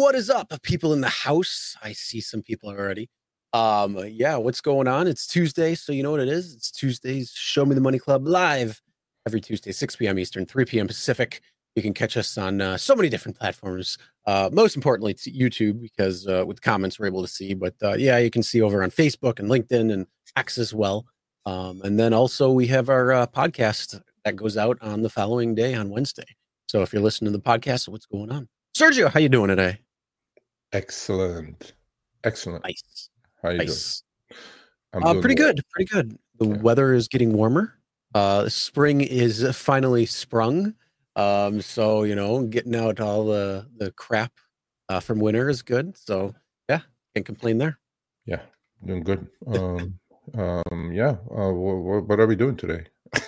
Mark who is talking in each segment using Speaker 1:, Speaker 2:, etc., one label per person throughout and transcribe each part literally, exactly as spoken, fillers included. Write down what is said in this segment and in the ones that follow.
Speaker 1: What is up, people in the house? I see some people already. Um, yeah, what's going on? It's Tuesday, so you know what it is. It's Tuesday's Show Me the Money Club live every Tuesday, six p.m. Eastern, three p.m. Pacific. You can catch us on uh, so many different platforms. Uh, most importantly, it's YouTube because uh, with comments we're able to see. But uh, yeah, you can see over on Facebook and LinkedIn and X as well. Um, and then also we have our uh, podcast that goes out on the following day on Wednesday. So if you're listening to the podcast, what's going on? Sergio, how you doing today?
Speaker 2: Excellent. Excellent.
Speaker 1: Nice.
Speaker 2: How you
Speaker 1: nice.
Speaker 2: doing? I'm
Speaker 1: uh,
Speaker 2: doing
Speaker 1: pretty
Speaker 2: well.
Speaker 1: good. Pretty good. The
Speaker 2: Yeah.
Speaker 1: weather is getting warmer. Uh, spring is finally sprung. Um, so, you know, getting out all the, the crap uh, from winter is good. So, yeah, can't complain there.
Speaker 2: Yeah, doing good. Um, um, yeah. Uh, what, what are we doing today?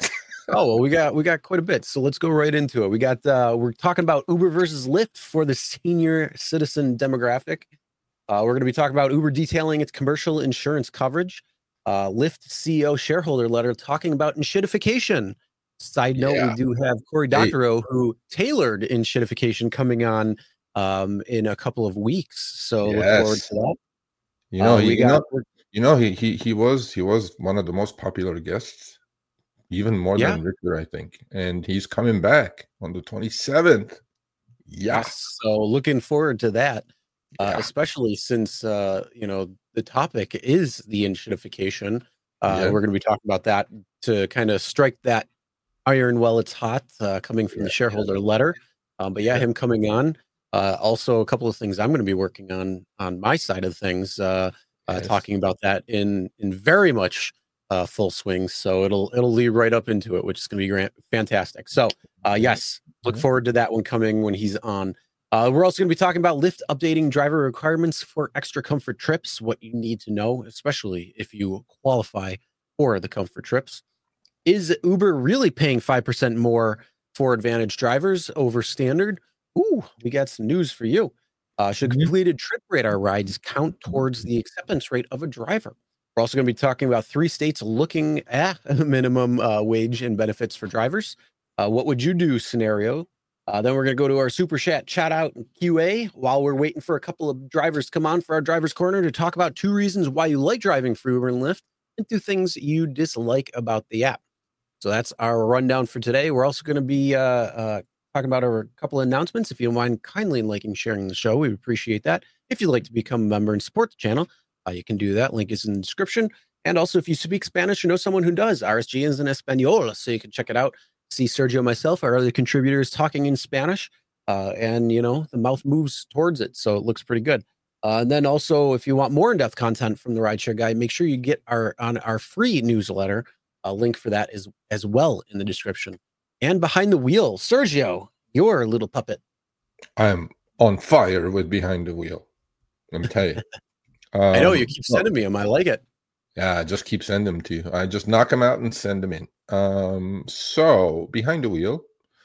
Speaker 1: Oh, well, we got we got quite a bit. So let's go right into it. We got uh, we're talking about Uber versus Lyft for the senior citizen demographic. Uh, we're going to be talking about Uber detailing its commercial insurance coverage. Uh, Lyft C E O shareholder letter talking about enshittification. Side note,
Speaker 2: Yeah.
Speaker 1: we do have Cory
Speaker 2: Hey.
Speaker 1: Doctorow, who tailored enshittification, coming on um, in a couple of weeks. So look forward
Speaker 2: Yes.
Speaker 1: to that.
Speaker 2: You know,
Speaker 1: Uh,
Speaker 2: he,
Speaker 1: we
Speaker 2: you
Speaker 1: got
Speaker 2: know, you know, he he he was he was one of the most popular guests, even more
Speaker 1: Yeah.
Speaker 2: than Richter, I think. And he's coming back on the twenty-seventh. Yeah.
Speaker 1: Yes, so looking forward to that, uh,
Speaker 2: Yeah.
Speaker 1: especially since uh, you know the topic is the enshittification. Uh,
Speaker 2: Yeah.
Speaker 1: We're going to be talking about that to kind of strike that iron while it's hot, uh, coming from
Speaker 2: Yeah.
Speaker 1: the shareholder letter. Um, but yeah,
Speaker 2: Yeah.
Speaker 1: him coming on. Uh, also, a couple of things I'm going to be working on on my side of things, uh, uh,
Speaker 2: Yes.
Speaker 1: talking about that in in very much uh, full swing. So it'll it'll lead right up into it, which is going to be grand, fantastic. So uh, yes, look
Speaker 2: Mhm.
Speaker 1: forward to that one coming when he's on. Uh, we're also going to be talking about Lyft updating driver requirements for extra comfort trips, what you need to know, especially if you qualify for the comfort trips. Is Uber really paying five percent more for Advantage drivers over standard? Ooh, we got some news for you. Uh, should
Speaker 2: Mhm.
Speaker 1: completed trip radar rides count towards the acceptance rate of a driver? We're also going to be talking about three states looking at minimum uh, wage and benefits for drivers. Uh, what would you do scenario? Uh, then we're going to go to our super chat chat out and Q A while we're waiting for a couple of drivers to come on for our driver's corner to talk about two reasons why you like driving for Uber and Lyft and two things you dislike about the app. So that's our rundown for today. We're also going to be uh, uh, talking about our couple of announcements. If you don't mind kindly liking, sharing the show, we appreciate that. If you'd like to become a member and support the channel, uh, you can do that. Link is in the description. And also, if you speak Spanish or know someone who does, R S G is in Espanol, so you can check it out. See Sergio and myself, our other contributors, talking in Spanish, uh, and, you know, the mouth moves towards it, so it looks pretty good. Uh, and then also, if you want more in-depth content from the Rideshare Guy, make sure you get our on our free newsletter. A link for that is as well in the description. And behind the wheel, Sergio, your little puppet.
Speaker 2: I'm on fire with Behind the Wheel. Let me tell you. Um,
Speaker 1: I know you keep sending me them. I like it.
Speaker 2: Yeah, just keep sending them to you. I just knock them out and send them in. Um, so Behind the Wheel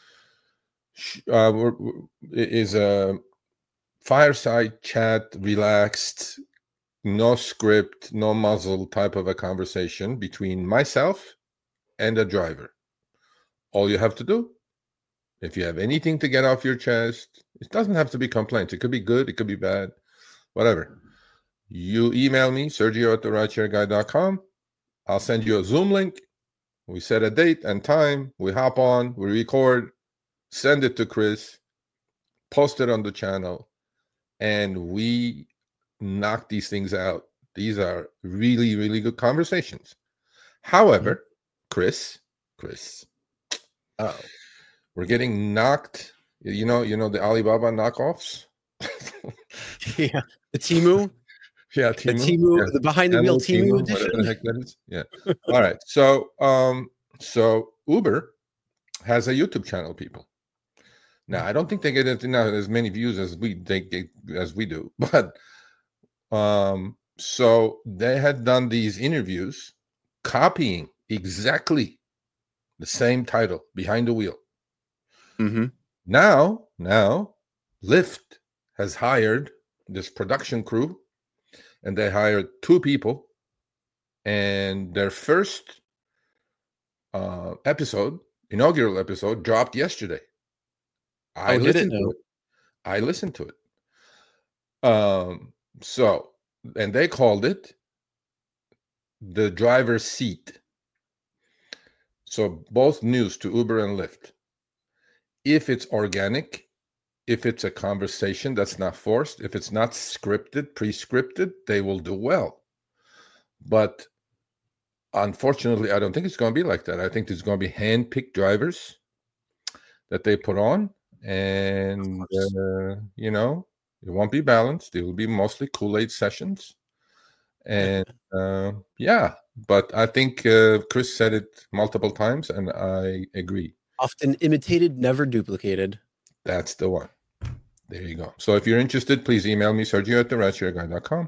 Speaker 2: uh, is a fireside chat, relaxed, no script, no muzzle type of a conversation between myself and a driver. All you have to do, if you have anything to get off your chest, it doesn't have to be complaints. It could be good, it could be bad, whatever. You email me, Sergio at the rideshare guy dot com. I'll send you a Zoom link. We set a date and time. We hop on, we record, send it to Chris, post it on the channel, and we knock these things out. These are really, really good conversations. However, Chris, Chris,
Speaker 1: Oh,
Speaker 2: we're getting knocked. You know, you know the Alibaba knockoffs.
Speaker 1: yeah, the Temu,
Speaker 2: yeah,
Speaker 1: the
Speaker 2: Temu,
Speaker 1: Temu,
Speaker 2: yeah.
Speaker 1: the behind the wheel
Speaker 2: Temu,
Speaker 1: Temu
Speaker 2: whatever
Speaker 1: edition.
Speaker 2: the heck that is. Yeah. All right. So, um, so Uber has a YouTube channel, people. Now, I don't think they get it now as many views as we they get, as we do, but um, so they had done these interviews, copying exactly the same title, Behind the Wheel.
Speaker 1: Mm-hmm.
Speaker 2: Now, now, Lyft has hired this production crew, and they hired two people, and their first uh, episode, inaugural episode, dropped yesterday. I
Speaker 1: Oh, did it?
Speaker 2: listened to
Speaker 1: No.
Speaker 2: it. I listened to it. Um, so, and they called it the driver's seat. So both news to Uber and Lyft. If it's organic, if it's a conversation that's not forced, if it's not scripted, pre-scripted, they will do well. But unfortunately, I don't think it's going to be like that. I think there's going to be hand-picked drivers that they put on, and uh, you know, it won't be balanced. It will be mostly Kool-Aid sessions, and uh, yeah. But I think uh, Chris said it multiple times, and I agree.
Speaker 1: Often imitated, never duplicated.
Speaker 2: That's the one. There you go. So if you're interested, please email me, Sergio at the rideshare guy dot com.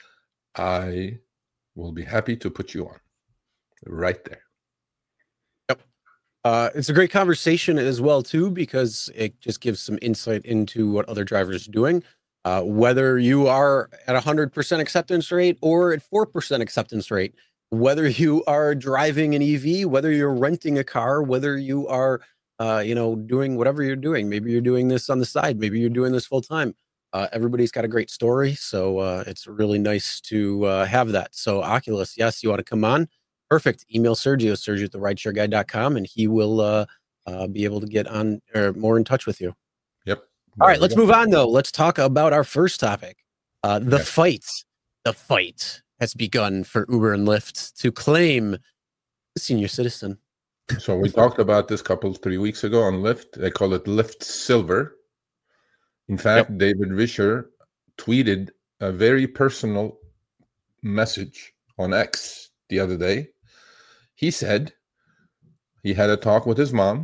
Speaker 2: I will be happy to put you on right there.
Speaker 1: Yep. Uh, it's a great conversation as well, too, because it just gives some insight into what other drivers are doing. Uh, whether you are at a one hundred percent acceptance rate or at four percent acceptance rate, whether you are driving an E V, whether you're renting a car, whether you are, uh, you know, doing whatever you're doing. Maybe you're doing this on the side. Maybe you're doing this full time. Uh, everybody's got a great story. So uh, it's really nice to uh, have that. So Oculus, yes, you want to come on? Perfect. Email Sergio, Sergio at the rideshare guy dot com, and he will uh, uh, be able to get on or more in touch with you.
Speaker 2: Yep.
Speaker 1: All right, let's move on, though. Let's talk about our first topic. Uh, the
Speaker 2: Yes.
Speaker 1: fight. The fight has begun for Uber and Lyft to claim the senior citizen.
Speaker 2: So we talked about this couple three weeks ago on Lyft. They call it Lyft Silver. In fact,
Speaker 1: Yep.
Speaker 2: David Risher tweeted a very personal message on X the other day. He said he had a talk with his mom,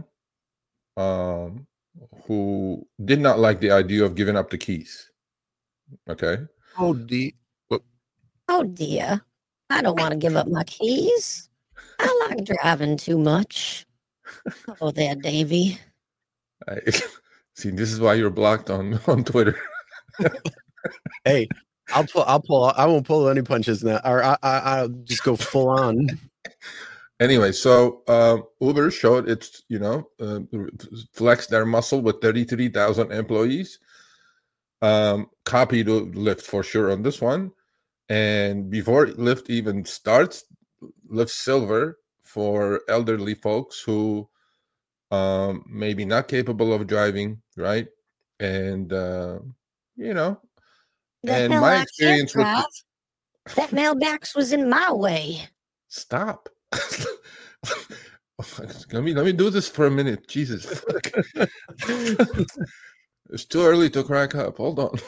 Speaker 2: um, who did not like the idea of giving up the keys. Okay.
Speaker 1: Oh, the
Speaker 3: Oh dear, I don't want to give up my keys. I like driving too much. Oh there, Davy.
Speaker 2: I, see, this is why you're blocked on, on Twitter.
Speaker 1: Hey, I'll pull. I'll pull. I won't pull any punches now, or I, I, I'll just go full on.
Speaker 2: Anyway, so uh, Uber showed its, you know, uh, flexed their muscle with thirty-three thousand employees. Um, copied Lyft for sure on this one. And before Lyft even starts, Lyft Silver for elderly folks who um, maybe not capable of driving, right? And, uh, you know,
Speaker 3: The
Speaker 2: and
Speaker 3: hell
Speaker 2: my
Speaker 3: I can't
Speaker 2: experience with
Speaker 3: drive. That mailbox was in my way.
Speaker 2: Stop. let me let me do this for a minute. Jesus. It's too early to crack up. Hold on.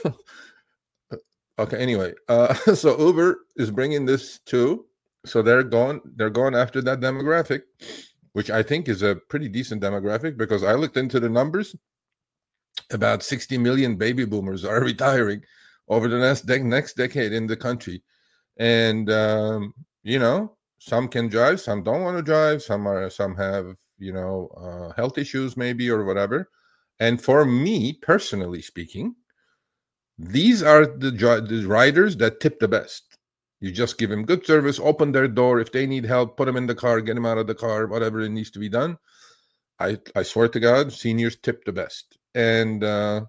Speaker 2: Okay, anyway. Uh, so Uber is bringing this too. So they're going they're going after that demographic, which I think is a pretty decent demographic because I looked into the numbers. About sixty million baby boomers are retiring over the next de- next decade in the country. And um, you know, some can drive, some don't want to drive, some are some have, you know, uh, health issues maybe or whatever. And for me personally speaking, these are the, the riders that tip the best. You just give them good service, open their door. If they need help, put them in the car, get them out of the car, whatever it needs to be done. I, I swear to God, seniors tip the best. And uh,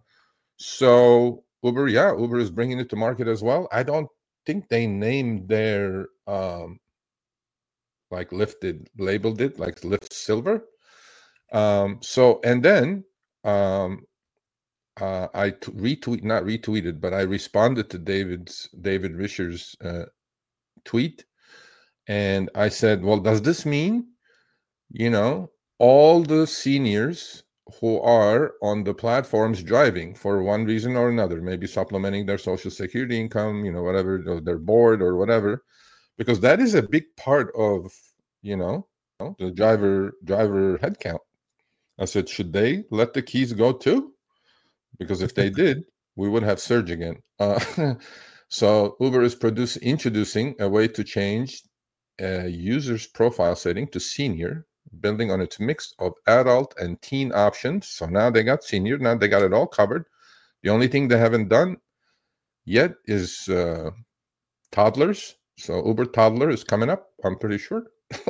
Speaker 2: so Uber, yeah, Uber is bringing it to market as well. I don't think they named their, um, like Lyft labeled it, like Lyft Silver. Um, so, and then um, Uh, I t- retweet, not retweeted, but I responded to David's David Risher's uh, tweet, and I said, "Well, does this mean, you know, all the seniors who are on the platforms driving for one reason or another, maybe supplementing their social security income, you know, whatever, they're bored or whatever, because that is a big part of, you know, the driver driver headcount." I said, "Should they let the keys go too? Because if they did, we would have surge again." Uh, so Uber is produce, introducing a way to change a user's profile setting to senior, building on its mix of adult and teen options. So now they got senior. Now they got it all covered. The only thing they haven't done yet is uh, toddlers. So Uber Toddler is coming up, I'm pretty sure.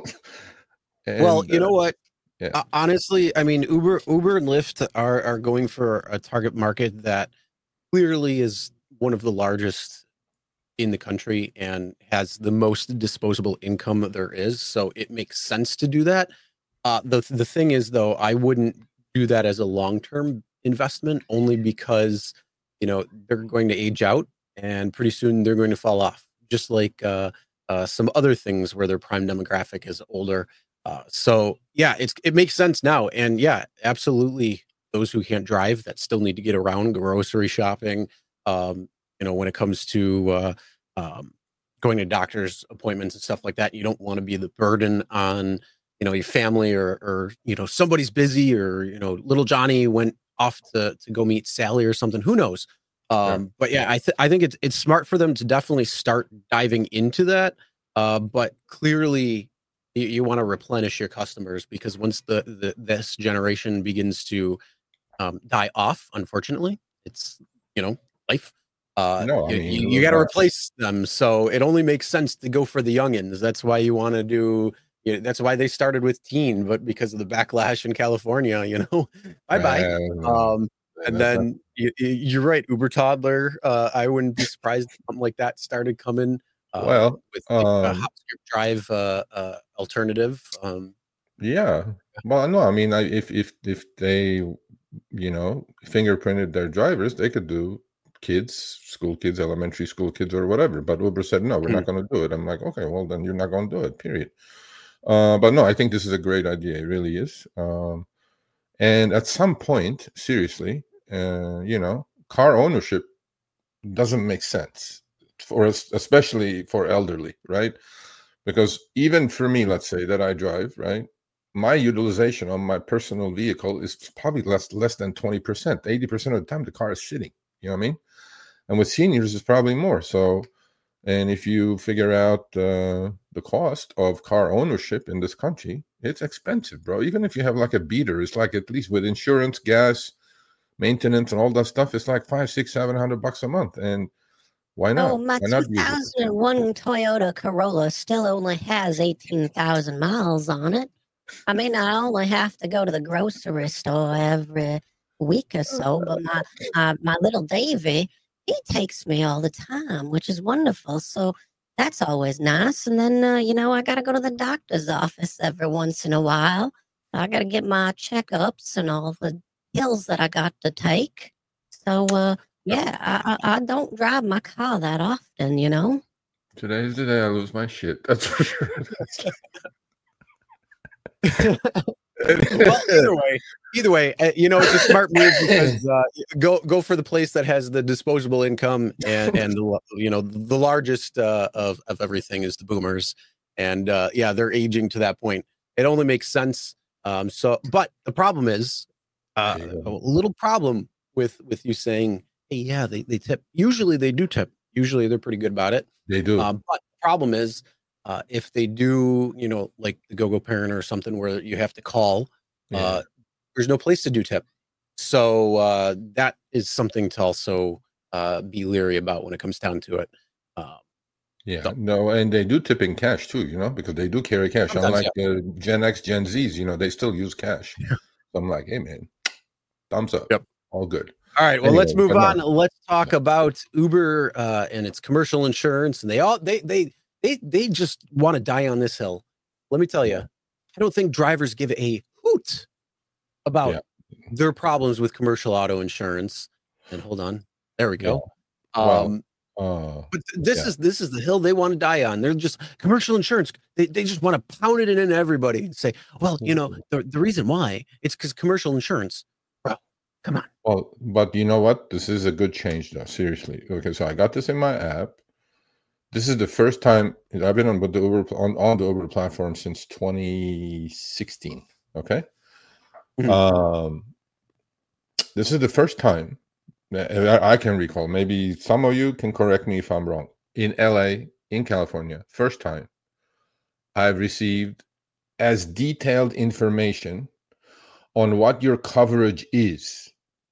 Speaker 2: And,
Speaker 1: well, you know
Speaker 2: uh,
Speaker 1: what?
Speaker 2: yeah.
Speaker 1: Uh, honestly, I mean, Uber, Uber and Lyft are are going for a target market that clearly is one of the largest in the country and has the most disposable income there is. So it makes sense to do that. Uh, the the thing is, though, I wouldn't do that as a long term investment, only because you know they're going to age out, and pretty soon they're going to fall off. Just like uh, uh, some other things where their prime demographic is older. Uh, so yeah, it's it makes sense now, and yeah, absolutely. Those who can't drive that still need to get around grocery shopping. Um, you know, when it comes to uh, um, going to doctor's appointments and stuff like that, you don't want to be the burden on you know your family, or or you know somebody's busy, or you know little Johnny went off to to go meet Sally or something. Who knows? Um,
Speaker 2: Yeah.
Speaker 1: But yeah, I th- I think it's it's smart for them to definitely start diving into that. Uh, but clearly, you, you want to replenish your customers, because once the, the this generation begins to um, die off, unfortunately, it's you know life. Uh,
Speaker 2: No, I
Speaker 1: you,
Speaker 2: mean,
Speaker 1: you,
Speaker 2: it
Speaker 1: you
Speaker 2: was
Speaker 1: got to
Speaker 2: not.
Speaker 1: replace them, so it only makes sense to go for the youngins. That's why you want to do. You know, that's why they started with teen, but because of the backlash in California, you know, bye bye.
Speaker 2: Uh,
Speaker 1: Um, and
Speaker 2: that's not.
Speaker 1: then you, you're right, Uber toddler. Uh, I wouldn't be surprised if something like that started coming um,
Speaker 2: Well,
Speaker 1: with like a
Speaker 2: um,
Speaker 1: hop, skip, drive uh, uh, alternative. Um,
Speaker 2: yeah. Well, no, I mean, I, if if if they, you know, fingerprinted their drivers, they could do kids, school kids, elementary school kids, or whatever. But Uber said, no, we're
Speaker 1: Mhm.
Speaker 2: not going to do it. I'm like, okay, well, then you're not going to do it, period. Uh, but no, I think this is a great idea. It really is. Um, and at some point, seriously, uh, you know, car ownership doesn't make sense for us, especially for elderly, right? Because even for me, let's say that I drive, right? My utilization on my personal vehicle is probably less less than twenty percent. eighty percent of the time the car is sitting. You know what I mean? And with seniors, it's probably more. So, and if you figure out uh, the cost of car ownership in this country, it's expensive, bro. Even if you have like a beater, it's like at least with insurance, gas, maintenance, and all that stuff, it's like five, six, seven hundred bucks a month. And why
Speaker 3: Oh,
Speaker 2: not?
Speaker 3: my
Speaker 2: Why not use it?
Speaker 3: two thousand one Toyota Corolla still only has eighteen thousand miles on it. I mean, I only have to go to the grocery store every week or so, but my uh, my little Davy, he takes me all the time, which is wonderful. So that's always nice. And then, uh, you know, I got to go to the doctor's office every once in a while. I got to get my checkups and all the pills that I got to take. So, uh, yeah, I, I, I don't drive my car that often, you know.
Speaker 2: Today is the day I lose my shit. That's for sure.
Speaker 1: Well, either way, either way, uh, you know, it's a smart move, because uh, go go for the place that has the disposable income, and and the, you know the largest uh, of of everything is the boomers, and uh, yeah, they're aging to that point. It only makes sense. Um, so, but the problem is uh,
Speaker 2: There you
Speaker 1: a
Speaker 2: go.
Speaker 1: little problem with with you saying, hey, yeah, they they tip. Usually they do tip. Usually they're pretty good about it.
Speaker 2: They do.
Speaker 1: Um, but the problem is, uh, if they do, you know, like the Go-Go Parent or something where you have to call,
Speaker 2: Yeah.
Speaker 1: uh, there's no place to do tip. So uh, that is something to also uh, be leery about when it comes down to it. Uh,
Speaker 2: Yeah.
Speaker 1: so
Speaker 2: No, and they do tip in cash too, you know, because they do carry cash.
Speaker 1: sometimes,
Speaker 2: Unlike the Gen X, Gen Zs, you know, they still use cash.
Speaker 1: yeah.
Speaker 2: So I'm like, hey man, thumbs up.
Speaker 1: Yep.
Speaker 2: All good.
Speaker 1: All right. Well,
Speaker 2: Anyway,
Speaker 1: let's move
Speaker 2: but no.
Speaker 1: on. Let's talk about Uber uh, and its commercial insurance. And they all they they they they just want to die on this hill. Let me tell you,
Speaker 2: Yeah.
Speaker 1: I don't think drivers give a hoot about
Speaker 2: Yeah.
Speaker 1: their problems with commercial auto insurance. And hold on, there we go.
Speaker 2: Well,
Speaker 1: Um,
Speaker 2: uh,
Speaker 1: but th- this
Speaker 2: yeah.
Speaker 1: is this is the hill they want to die on. They're just commercial insurance. They they just want to pound it in everybody and say, well, you know, the the reason why it's because commercial insurance. Bro, come on.
Speaker 2: Well, but you know what? This is a good change, though. Seriously. Okay, so I got this in my app. This is the first time I've been on with the Uber on, on the Uber platform since twenty sixteen. Okay.
Speaker 1: Mhm.
Speaker 2: Um, this is the first time that I I can recall. Maybe some of you can correct me if I'm wrong. In L A, in California, first time I've received as detailed information on what your coverage is.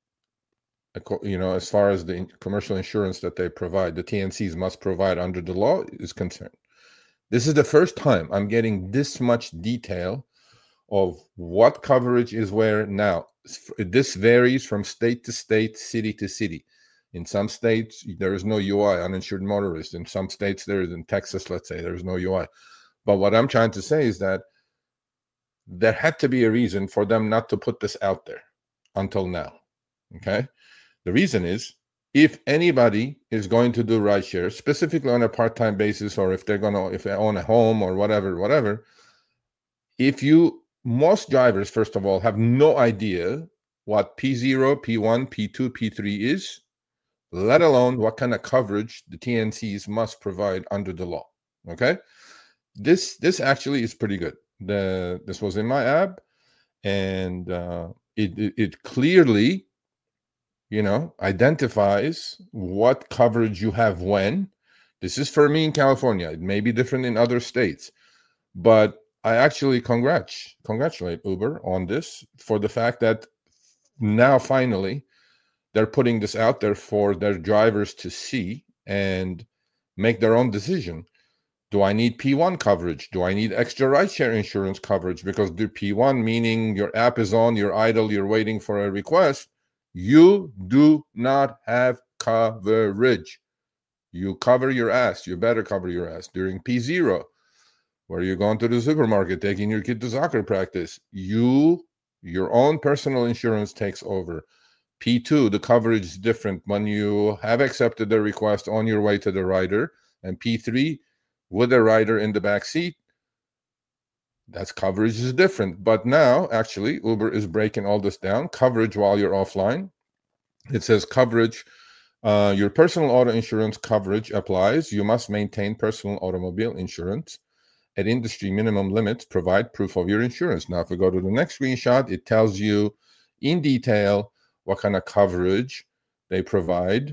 Speaker 2: Acco- You know, as far as the in- commercial insurance that they provide, the T N Cs must provide under the law is concerned. This is the first time I'm getting this much detail of what coverage is where. Now, s- this varies from state to state, city to city. In some states, there is no U I, uninsured motorist. In some states, there is. In Texas, let's say, there's no U I. But what I'm trying to say is that there had to be a reason for them not to put this out there until now. Okay? The reason is, if anybody is going to do rideshare, specifically on a part-time basis, or if they're going to, if they own a home or whatever, whatever, if you, most drivers, first of all, have no idea what P zero, P one, P two, P three is, let alone what kind of coverage the T N Cs must provide under the law. Okay? This this actually is pretty good. The This was in my app, and uh, it, it it clearly, you know, identifies what coverage you have when. This is for me in California. It may be different in other states, but I actually congrat congratulate Uber on this for the fact that now finally they're putting this out there for their drivers to see and make their own decision. Do I need P one coverage? Do I need extra rideshare insurance coverage? Because the P one, meaning your app is on, you're idle, you're waiting for a request, you do not have coverage. You cover your ass. You better cover your ass. During P zero, where you're going to the supermarket, taking your kid to soccer practice, you, your own personal insurance takes over. P two, the coverage is different when you have accepted the request on your way to the rider. And P three, with a rider in the back seat, that's coverage is different. But now, actually, Uber is breaking all this down. Coverage while you're offline. It says coverage, uh, your personal auto insurance coverage applies. You must maintain personal automobile insurance at industry minimum limits. Provide proof of your insurance. Now, if we go to the next screenshot, it tells you in detail what kind of coverage they provide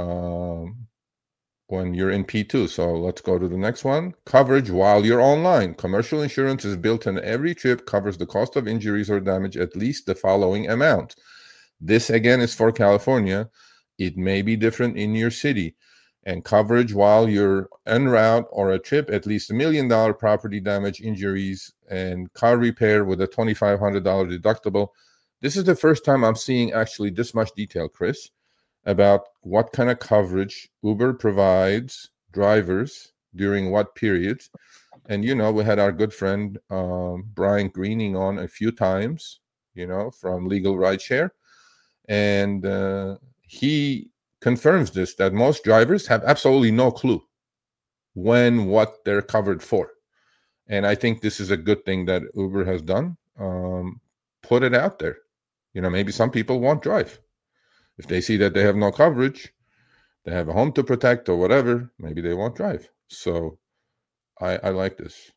Speaker 2: um, when you're in P two. So let's go to the next one. Coverage while you're online. Commercial insurance is built in every trip, covers the cost of injuries or damage, at least the following amount. This, again, is for California. It may be different in your city. And coverage while you're en route or a trip, at least a million dollar property damage, injuries, and car repair with a twenty-five hundred dollars deductible. This is the first time I'm seeing actually this much detail, Chris, about what kind of coverage Uber provides drivers during what periods. And, you know, we had our good friend um, Brian Greening on a few times, you know, from Legal Rideshare. And uh, he confirms this, that most drivers have absolutely no clue when, what they're covered for. And I think this is a good thing that Uber has done. Um, put it out there. You know, maybe some people won't drive. If they see that they have no coverage, they have a home to protect or whatever, maybe they won't drive. So I, I like this.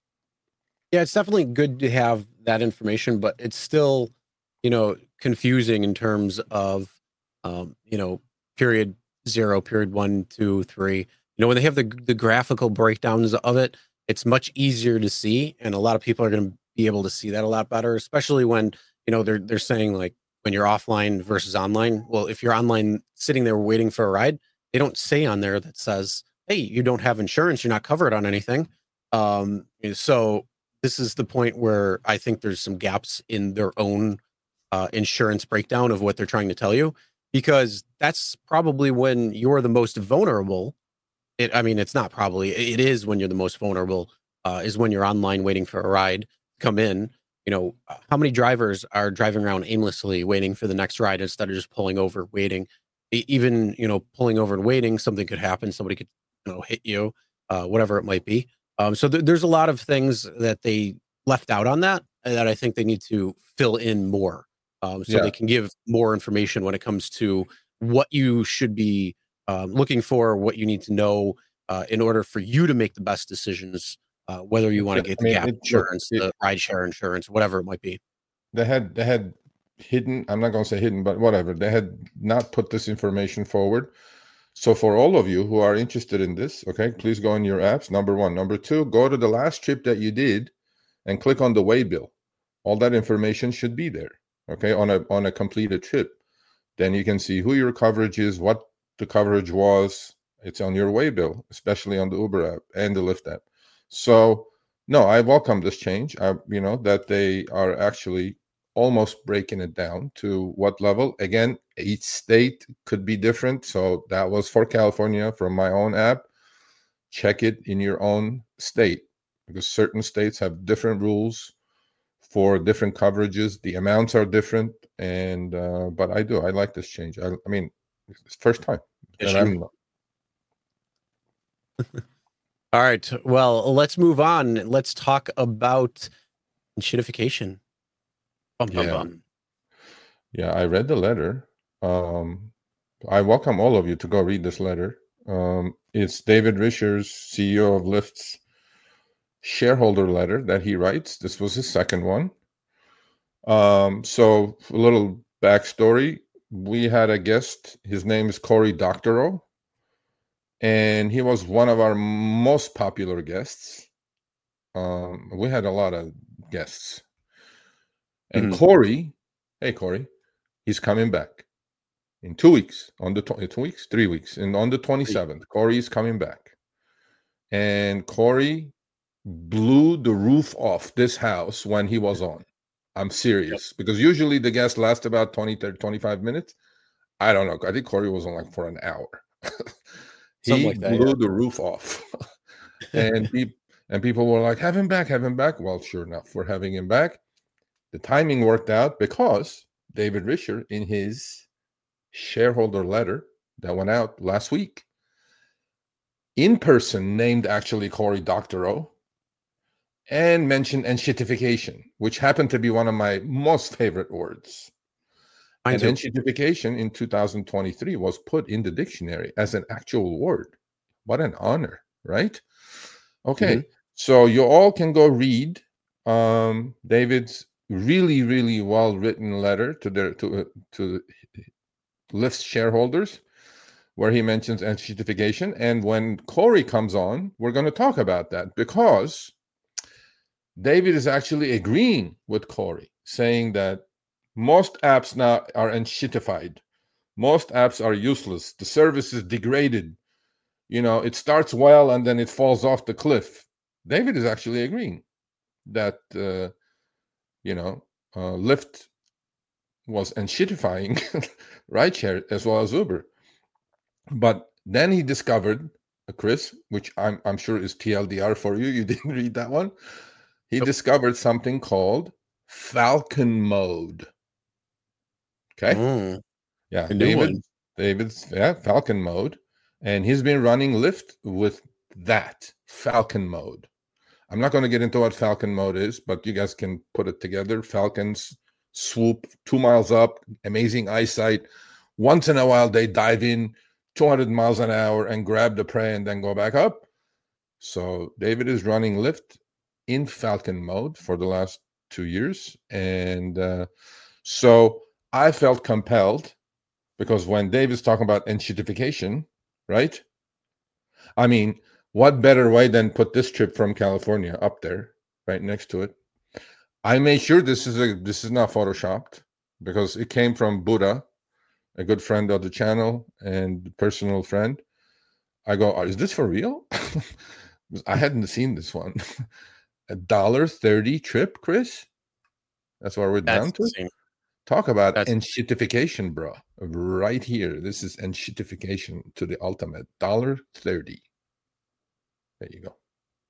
Speaker 1: Yeah, it's definitely good to have that information, but it's still, you know, confusing in terms of, um, you know, period zero, period one, two, three. You know, when they have the the graphical breakdowns of it, it's much easier to see, and a lot of people are going to be able to see that a lot better, especially when, you know, they're they're saying like when you're offline versus online. Well, if you're online sitting there waiting for a ride, they don't say on there that says, hey, you don't have insurance, you're not covered on anything. Um, so this is the point where I think there's some gaps in their own uh, insurance breakdown of what they're trying to tell you, because that's probably when you're the most vulnerable. It, I mean, it's not probably, it is when you're the most vulnerable, uh, is when you're online waiting for a ride, come in. You know, how many drivers are driving around aimlessly waiting for the next ride instead of just pulling over, waiting? Even, you know, pulling over and waiting, something could happen. Somebody could, you know, hit you, uh, whatever it might be. Um, so th- there's a lot of things that they left out on that that I think they need to fill in more, um, so
Speaker 2: Yeah.
Speaker 1: they can give more information when it comes to what you should be um, looking for, what you need to know uh, in order for you to make the best decisions. Uh, whether you want to get the
Speaker 2: I mean,
Speaker 1: gap
Speaker 2: it-
Speaker 1: insurance,
Speaker 2: it-
Speaker 1: the rideshare insurance, whatever it might be.
Speaker 2: They had they had hidden, I'm not going to say hidden, but whatever. They had not put this information forward. So for all of you who are interested in this, okay, please go in your apps. Number one. Number two, go to the last trip that you did and click on the waybill. All that information should be there, okay, on a on a completed trip. Then you can see who your coverage is, what the coverage was. It's on your waybill, especially on the Uber app and the Lyft app. So, no, I welcome this change. I, you know, that they are actually almost breaking it down to what level. Again, each state could be different. So that was for California from my own app. Check it in your own state, because certain states have different rules for different coverages. The amounts are different. And, uh, but I do, I like this change. I, I mean, it's the first time. And I'm,
Speaker 1: All right. Well, let's move on. Let's talk about enshittification. Bum, bum,
Speaker 2: yeah.
Speaker 1: bum.
Speaker 2: Yeah, I read the letter. Um, I welcome all of you to go read this letter. Um, it's David Risher's, C E O of Lyft's, shareholder letter that he writes. This was his second one. Um, so a little backstory. We had a guest. His name is Cory Doctorow. And he was one of our most popular guests. Um, we had a lot of guests. And mm-hmm. Cory, hey, Cory, he's coming back in two weeks, on the tw- two weeks, three weeks. And on the twenty-seventh, Cory is coming back. And Cory blew the roof off this house when he was on. I'm serious. Yep. Because usually the guests last about twenty, thirty, twenty-five minutes. I don't know. I think Cory was on like for an hour. He like that, blew yeah. the roof off. and, pe- and people were like, have him back, have him back. Well, sure enough, we're having him back. The timing worked out because David Risher, in his shareholder letter that went out last week, in person named actually Cory Doctorow and mentioned enshittification, which happened to be one of my most favorite words. And enshittification in two thousand twenty-three was put in the dictionary as an actual word. What an honor, right? Okay, mm-hmm. So you all can go read um, David's really, really well-written letter to their to uh, to Lyft's shareholders, where he mentions enshittification. And when Cory comes on, we're going to talk about that, because David is actually agreeing with Cory, saying that most apps now are enshittified. Most apps are useless. The service is degraded. You know, it starts well and then it falls off the cliff. David is actually agreeing that, uh, you know, uh, Lyft was enshittifying rideshare as well as Uber. But then he discovered, uh, Chris, which I'm, I'm sure is T L D R for you. You didn't read that one. He nope. discovered something called Falcon Mode. Okay. Mm, yeah. David, David's yeah, Falcon Mode. And he's been running Lyft with that Falcon Mode. I'm not going to get into what Falcon Mode is, but you guys can put it together. Falcons swoop two miles up, amazing eyesight. Once in a while, they dive in two hundred miles an hour and grab the prey and then go back up. So David is running Lyft in Falcon Mode for the last two years. And uh, so I felt compelled, because when David's talking about enshittification, right? I mean, what better way than put this trip from California up there, right next to it? I made sure this is a this is not photoshopped, because it came from Buddha, a good friend of the channel and personal friend. I go, is this for real? I hadn't seen this one. A dollar thirty trip, Chris. That's what we're That's down to. Insane. Talk about That's... enshittification, bro. Right here. This is enshittification to the ultimate. Dollar thirty. There you go.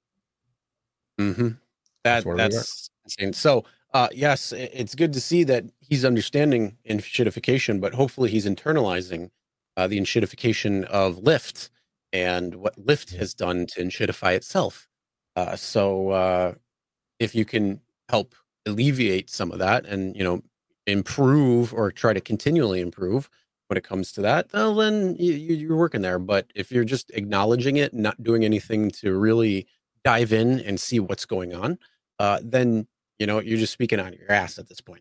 Speaker 1: Mm-hmm. That, that's that's insane. So, uh, yes, it's good to see that he's understanding enshittification, but hopefully he's internalizing uh, the enshittification of Lyft and what Lyft yeah. has done to enshittify itself. Uh, so, uh, if you can help alleviate some of that, and you know, improve or try to continually improve when it comes to that, well, then you, you're working there. But if you're just acknowledging it, not doing anything to really dive in and see what's going on, uh, then, you know, you're just speaking out of your ass at this point.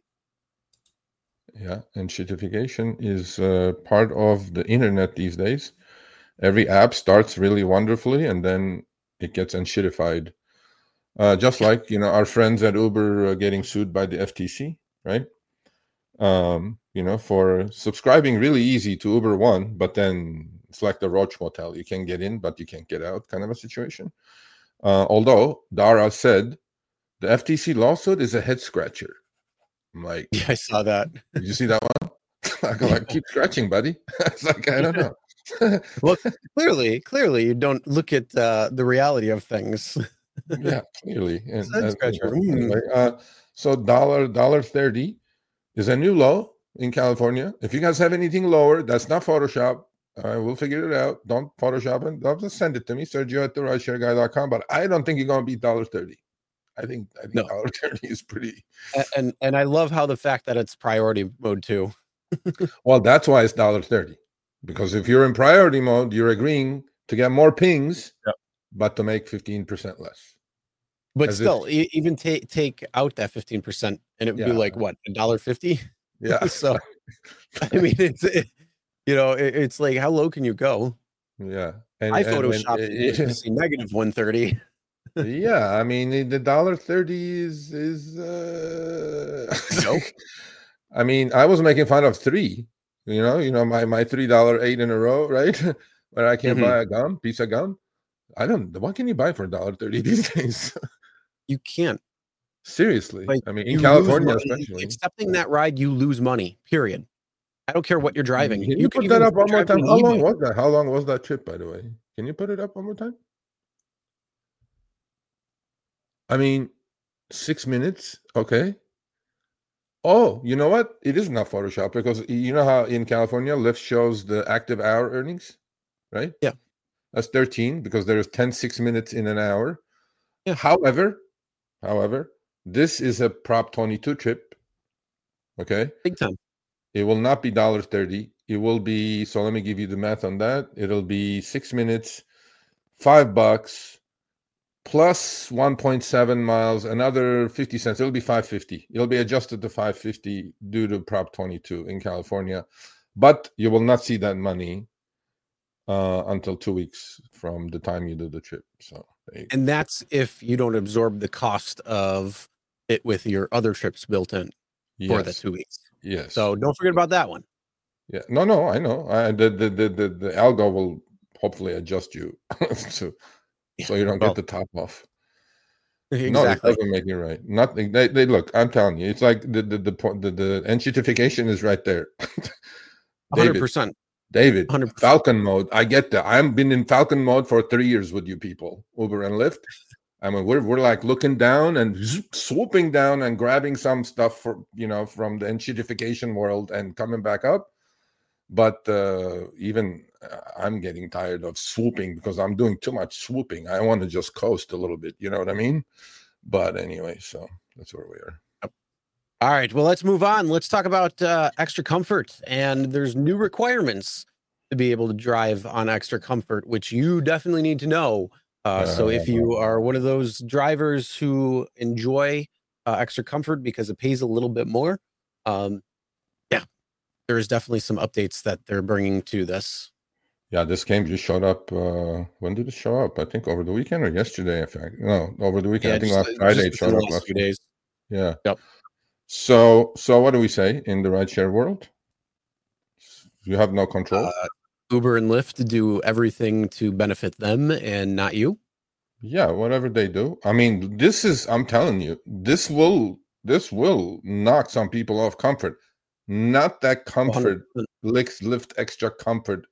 Speaker 2: Yeah. Enshittification is uh, part of the internet these days. Every app starts really wonderfully and then it gets enshittified. Uh, just like, you know, our friends at Uber uh, getting sued by the F T C, right? Um, you know, for subscribing really easy to Uber One, but then it's like the Roach Motel. You can get in, but you can't get out, kind of a situation. Uh, although Dara said the F T C lawsuit is a head scratcher. I'm like,
Speaker 1: Yeah, I saw that.
Speaker 2: did you see that one? I go like, keep scratching, buddy. It's like, I don't know.
Speaker 1: Well, clearly, clearly, you don't look at uh, the reality of things.
Speaker 2: Yeah, clearly. And
Speaker 1: Head
Speaker 2: uh,
Speaker 1: scratcher.
Speaker 2: anyway,
Speaker 1: Mm.
Speaker 2: uh, so dollar dollar thirty is a new low in California. If you guys have anything lower, that's not Photoshop. Uh, we'll figure it out. Don't Photoshop it. Don't just send it to me, Sergio at the rideshare guy dot com. But I don't think you're gonna beat dollar thirty. I think I think
Speaker 1: No.
Speaker 2: dollar thirty is pretty.
Speaker 1: A- And and I love how the fact that it's priority mode too.
Speaker 2: Well, that's why it's dollar thirty. Because if you're in priority mode, you're agreeing to get more pings,
Speaker 1: Yep.
Speaker 2: but to make fifteen percent less.
Speaker 1: But
Speaker 2: As if-
Speaker 1: still, e- even take take out that fifteen percent, and it would be
Speaker 2: Yeah.
Speaker 1: like what, a dollar fifty?
Speaker 2: Yeah.
Speaker 1: So, I mean, it's it, you know, it, it's like, how low can you go?
Speaker 2: Yeah. And,
Speaker 1: I
Speaker 2: and- and
Speaker 1: photoshopped it
Speaker 2: it-
Speaker 1: just to see negative one thirty.
Speaker 2: yeah, I mean the- the dollar thirty is is uh
Speaker 1: Nope.
Speaker 2: I mean, I was making fun of three, you know, you know, my my three dollar eight in a row, right? Where I can't
Speaker 1: Mhm.
Speaker 2: buy a gum, piece of gum. I don't what can you buy for a dollar thirty these days?
Speaker 1: You can't.
Speaker 2: Seriously.
Speaker 1: Like,
Speaker 2: I mean
Speaker 1: you
Speaker 2: in
Speaker 1: lose
Speaker 2: California
Speaker 1: money.
Speaker 2: especially.
Speaker 1: Accepting that ride, you lose money. Period. I don't care what you're driving.
Speaker 2: Can you,
Speaker 1: can
Speaker 2: put that
Speaker 1: even
Speaker 2: up one more
Speaker 1: drive
Speaker 2: time?
Speaker 1: an
Speaker 2: How long
Speaker 1: e-bike.
Speaker 2: was that? How long was that trip, by the way? Can you put it up one more time? I mean, six minutes. Okay. Oh, you know what? It is not Photoshop because you know how in California Lyft shows the active hour earnings, right?
Speaker 1: Yeah.
Speaker 2: That's thirteen because there is ten six minutes in an hour.
Speaker 1: Yeah.
Speaker 2: However, however, this is a Prop twenty-two trip. Okay.
Speaker 1: Big time.
Speaker 2: It will not be one dollar thirty. It will be, so let me give you the math on that. It'll be six minutes, five bucks, plus one point seven miles, another fifty cents. It'll be five fifty. It'll be adjusted to five fifty due to Prop twenty-two in California. But you will not see that money uh, until two weeks from the time you do the trip. So, there you go.
Speaker 1: And that's if you don't absorb the cost of it with your other trips built in for the
Speaker 2: Yes.
Speaker 1: two weeks.
Speaker 2: Yes.
Speaker 1: So don't forget about that one.
Speaker 2: Yeah. No, no, I know. I, the, the, the, the, the algo will hopefully adjust you to, so you don't
Speaker 1: Well,
Speaker 2: get the top off.
Speaker 1: exactly.
Speaker 2: No, it doesn't make it right. Nothing. They, they look. I'm telling you, it's like the the the point. The, the entitification is right there.
Speaker 1: one hundred
Speaker 2: David,
Speaker 1: percent.
Speaker 2: David,
Speaker 1: one hundred percent.
Speaker 2: Falcon mode. I get that. I've been in Falcon mode for three years with you people, Uber and Lyft. I mean, we're we're like looking down and zoop, swooping down and grabbing some stuff for you know from the entitification world and coming back up. But uh, even uh, I'm getting tired of swooping because I'm doing too much swooping. I want to just coast a little bit. You know what I mean? But anyway, so that's where we are.
Speaker 1: All right. Well, let's move on. Let's talk about uh, Extra Comfort. And there's new requirements to be able to drive on Extra Comfort, which you definitely need to know. Uh, so if you are one of those drivers who enjoy uh, Extra Comfort because it pays a little bit more, um, yeah, there's definitely some updates that they're bringing to this.
Speaker 2: Yeah, this game just showed up. Uh, when did it show up? I think over the weekend or yesterday. In fact, no, over the weekend.
Speaker 1: Yeah,
Speaker 2: I think
Speaker 1: just,
Speaker 2: last Friday it
Speaker 1: just
Speaker 2: showed
Speaker 1: within
Speaker 2: up.
Speaker 1: the last
Speaker 2: Last
Speaker 1: few days.
Speaker 2: Yeah.
Speaker 1: Yep.
Speaker 2: So, so what do we say in the rideshare world? You have no control.
Speaker 1: Uh, Uber and Lyft do everything to benefit them and not you.
Speaker 2: Yeah, whatever they do. I mean, this is. I'm telling you, this will this will knock some people off comfort. Not that comfort licks lift extra comfort.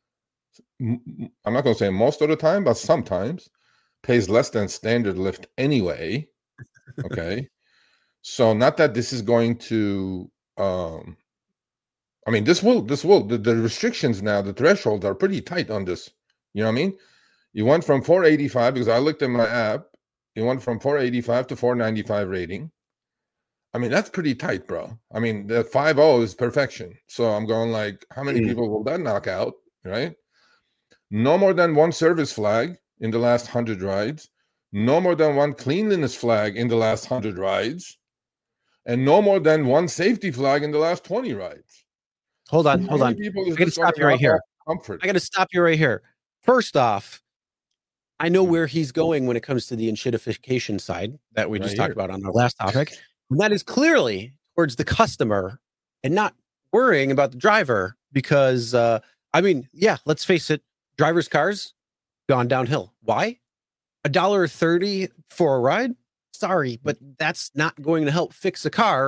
Speaker 2: I'm not going to say most of the time, but sometimes pays less than standard Lyft anyway. Okay. So not that this is going to um I mean this will this will the, the restrictions now, the thresholds are pretty tight on this. You know what I mean? You went from four eighty-five because I looked at my app, you went from four eighty-five to four ninety-five rating. I mean, that's pretty tight, bro. I mean, the five oh is perfection. So I'm going like, how many
Speaker 1: Mm.
Speaker 2: people will that knock out? Right? No more than one service flag in the last hundred rides. No more than one cleanliness flag in the last hundred rides. And no more than one safety flag in the last twenty rides.
Speaker 1: Hold on,
Speaker 2: How
Speaker 1: hold
Speaker 2: many
Speaker 1: on.
Speaker 2: people is
Speaker 1: I gotta
Speaker 2: this
Speaker 1: stop
Speaker 2: gonna
Speaker 1: you right
Speaker 2: knock
Speaker 1: here.
Speaker 2: off Comfort.
Speaker 1: I got to stop you right here. First off, I know
Speaker 2: Mm.
Speaker 1: where he's going when it comes to the enshittification side that we
Speaker 2: Right
Speaker 1: just
Speaker 2: here.
Speaker 1: talked about on our last topic. And that is clearly towards the customer and not worrying about the driver because, uh, I mean, yeah, let's face it, drivers' cars gone downhill. Why? A dollar thirty for a ride? Sorry, but that's not going to help fix a car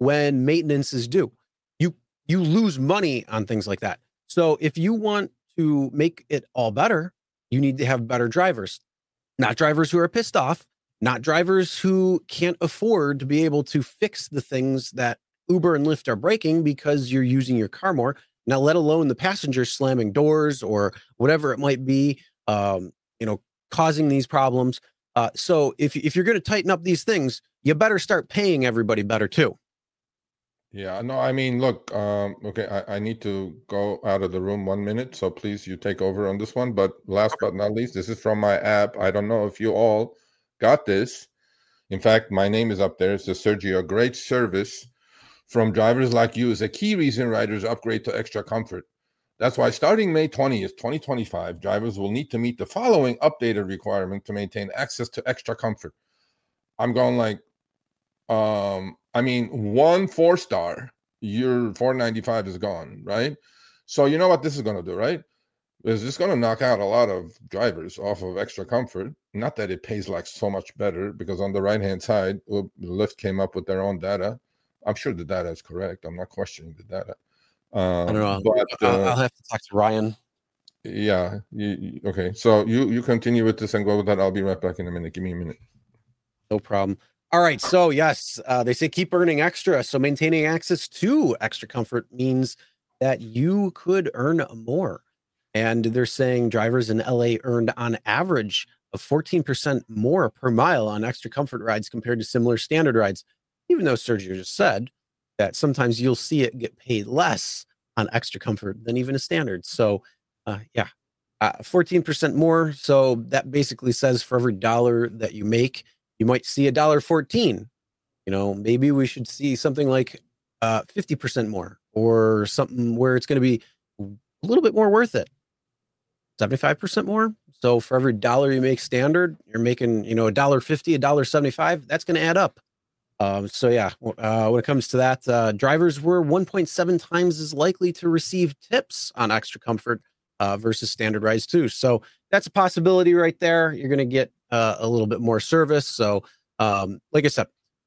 Speaker 1: when maintenance is due. You you lose money on things like that. So if you want to make it all better, you need to have better drivers, not drivers who are pissed off, not drivers who can't afford to be able to fix the things that Uber and Lyft are breaking because you're using your car more. Now, let alone the passengers slamming doors or whatever it might be, um, you know, causing these problems. Uh, so if, if you're going to tighten up these things, you better start paying everybody better too.
Speaker 2: Yeah, no, I mean, look, um, okay, I, I need to go out of the room one minute, so please you take over on this one. But last but not least, this is from my app. I don't know if you all got this. In fact, my name is up there. It's the Sergio. Great service from drivers like you is a key reason riders upgrade to Extra Comfort. That's why starting May twentieth, twenty twenty-five, drivers will need to meet the following updated requirement to maintain access to Extra Comfort. I'm going like, um, I mean, one four star, your four ninety-five is gone, right? So you know what this is going to do, right? Is this going to knock out a lot of drivers off of Extra Comfort? Not that it pays like so much better, because on the right-hand side, Lyft came up with their own data. I'm sure the data is correct. I'm not questioning the data. Um,
Speaker 1: I don't know.
Speaker 2: But, uh,
Speaker 1: I'll have to talk to Ryan.
Speaker 2: Yeah. You, you, okay. So you, you continue with this and go with that. I'll be right back in a minute. Give me a minute.
Speaker 1: No problem. All right. So yes, uh, they say keep earning extra. So maintaining access to Extra Comfort means that you could earn more. And they're saying drivers in L A earned on average of fourteen percent more per mile on Extra Comfort rides compared to similar standard rides. Even though Sergio just said that sometimes you'll see it get paid less on Extra Comfort than even a standard. So uh, yeah, uh, fourteen percent more. So that basically says for every dollar that you make, you might see a dollar fourteen. You know, maybe we should see something like uh, fifty percent more, or something where it's going to be a little bit more worth it. seventy-five percent more. So for every dollar you make standard, you're making, you know, a dollar fifty, a dollar seventy-five. That's going to add up. Um, so yeah, uh, when it comes to that, uh, drivers were one point seven times as likely to receive tips on Extra Comfort uh, versus standard rides too. So that's a possibility right there. You're going to get uh, a little bit more service. So um, like I said,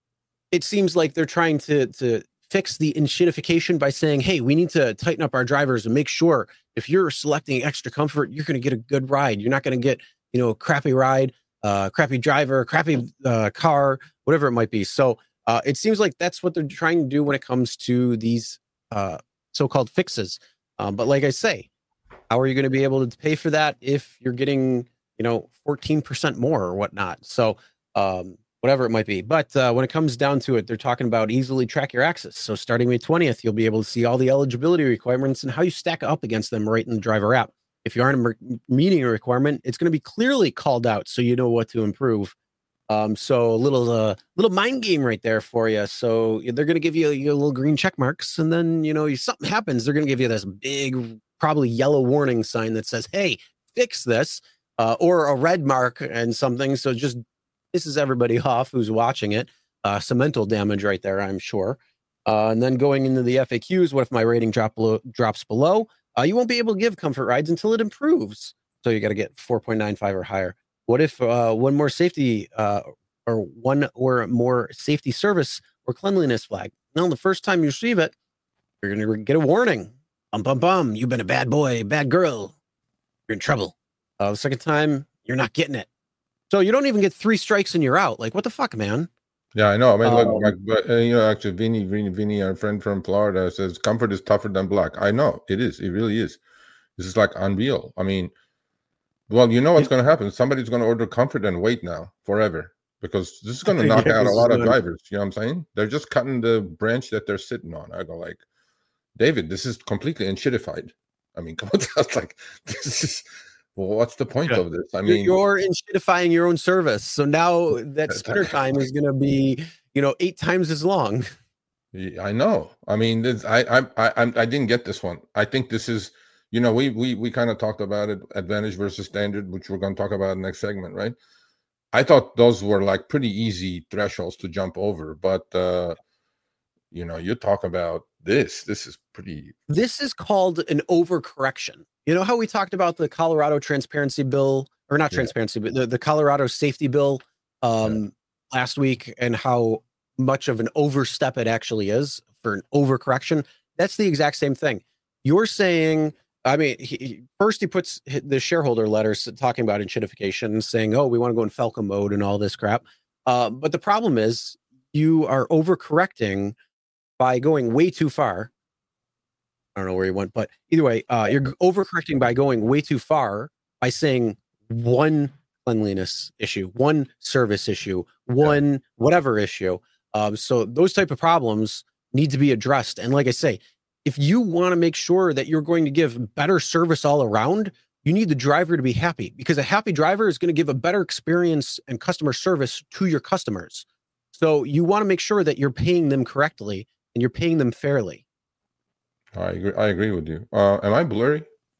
Speaker 1: it seems like they're trying to to fix the enshittification by saying, hey, we need to tighten up our drivers and make sure if you're selecting Extra Comfort, you're going to get a good ride. You're not going to get, you know, a crappy ride, uh, crappy driver, crappy uh, car, whatever it might be. So uh, it seems like that's what they're trying to do when it comes to these uh, so-called fixes. Um, but like I say, how are you going to be able to pay for that if you're getting, you know, fourteen percent more or whatnot? So um, whatever it might be. But uh, when it comes down to it, they're talking about easily track your access. So starting May twentieth, you'll be able to see all the eligibility requirements and how you stack up against them right in the driver app. If you aren't meeting a requirement, it's going to be clearly called out so you know what to improve. Um, so a little uh, little mind game right there for you. So they're going to give you your little green check marks, and then, you know, if something happens, they're going to give you this big, probably yellow warning sign that says, hey, fix this, uh, or a red mark and something. So just pisses everybody off who's watching it. Uh, some mental damage right there, I'm sure. Uh, and then going into the F A Qs, what if my rating drop below, drops below? Uh, you won't be able to give comfort rides until it improves. So you got to get four point nine five or higher. What if uh, one more safety uh, or one or more safety service or cleanliness flag? Well, the first time you receive it, you're going to get a warning. Bum, bum, bum. You've been a bad boy, bad girl. You're in trouble. Uh, the second time, you're not getting it. So you don't even get three strikes and you're out. Like, what the fuck, man?
Speaker 2: Yeah, I know. I mean,
Speaker 1: Um,
Speaker 2: look, like, but, uh, you know, actually, Vinny, Vinny, Vinny, our friend from Florida, says comfort is tougher than black. I know it is. It really is. This is like unreal. I mean, well, you know what's going to happen. Somebody's going to order comfort and wait now forever, because this is going to knock
Speaker 1: Yeah,
Speaker 2: out a
Speaker 1: this is
Speaker 2: lot of
Speaker 1: gonna-
Speaker 2: drivers. You know what I'm saying? They're just cutting the branch that they're sitting on. I go like, David, this is completely enshittified. I mean, come on, that's like, this is, well, what's the point
Speaker 1: Yeah.
Speaker 2: of this? I
Speaker 1: You're-
Speaker 2: mean,
Speaker 1: you're enshittifying your own service. So now that spinner time is going to be, you know, eight times as long.
Speaker 2: Yeah, I know. I mean, this, I, I, I, I didn't get this one. I think this is, you know, we, we, we kind of talked about it, advantage versus standard, which we're going to talk about in the next segment, right? I thought those were like pretty easy thresholds to jump over, but uh, you know, you talk about this. This is pretty.
Speaker 1: This is called an overcorrection. You know how we talked about the Colorado transparency bill, or not
Speaker 2: Yeah.
Speaker 1: transparency, but the, the Colorado safety bill um, last week, and how much of an overstep it actually is for an overcorrection. That's the exact same thing. You're saying, I mean, he, first he puts the shareholder letters talking about enshittification, saying, oh, we want to go in Falco mode and all this crap. Uh, but the problem is you are overcorrecting by going way too far. I don't know where you went, but either way, uh, you're overcorrecting by going way too far by saying one cleanliness issue, one service issue, one yeah. whatever issue. Um, so those type of problems need to be addressed. And like I say, if you want to make sure that you're going to give better service all around, you need the driver to be happy, because a happy driver is going to give a better experience and customer service to your customers. So you want to make sure that you're paying them correctly and you're paying them fairly.
Speaker 2: I agree. I agree with you. Uh, am I blurry?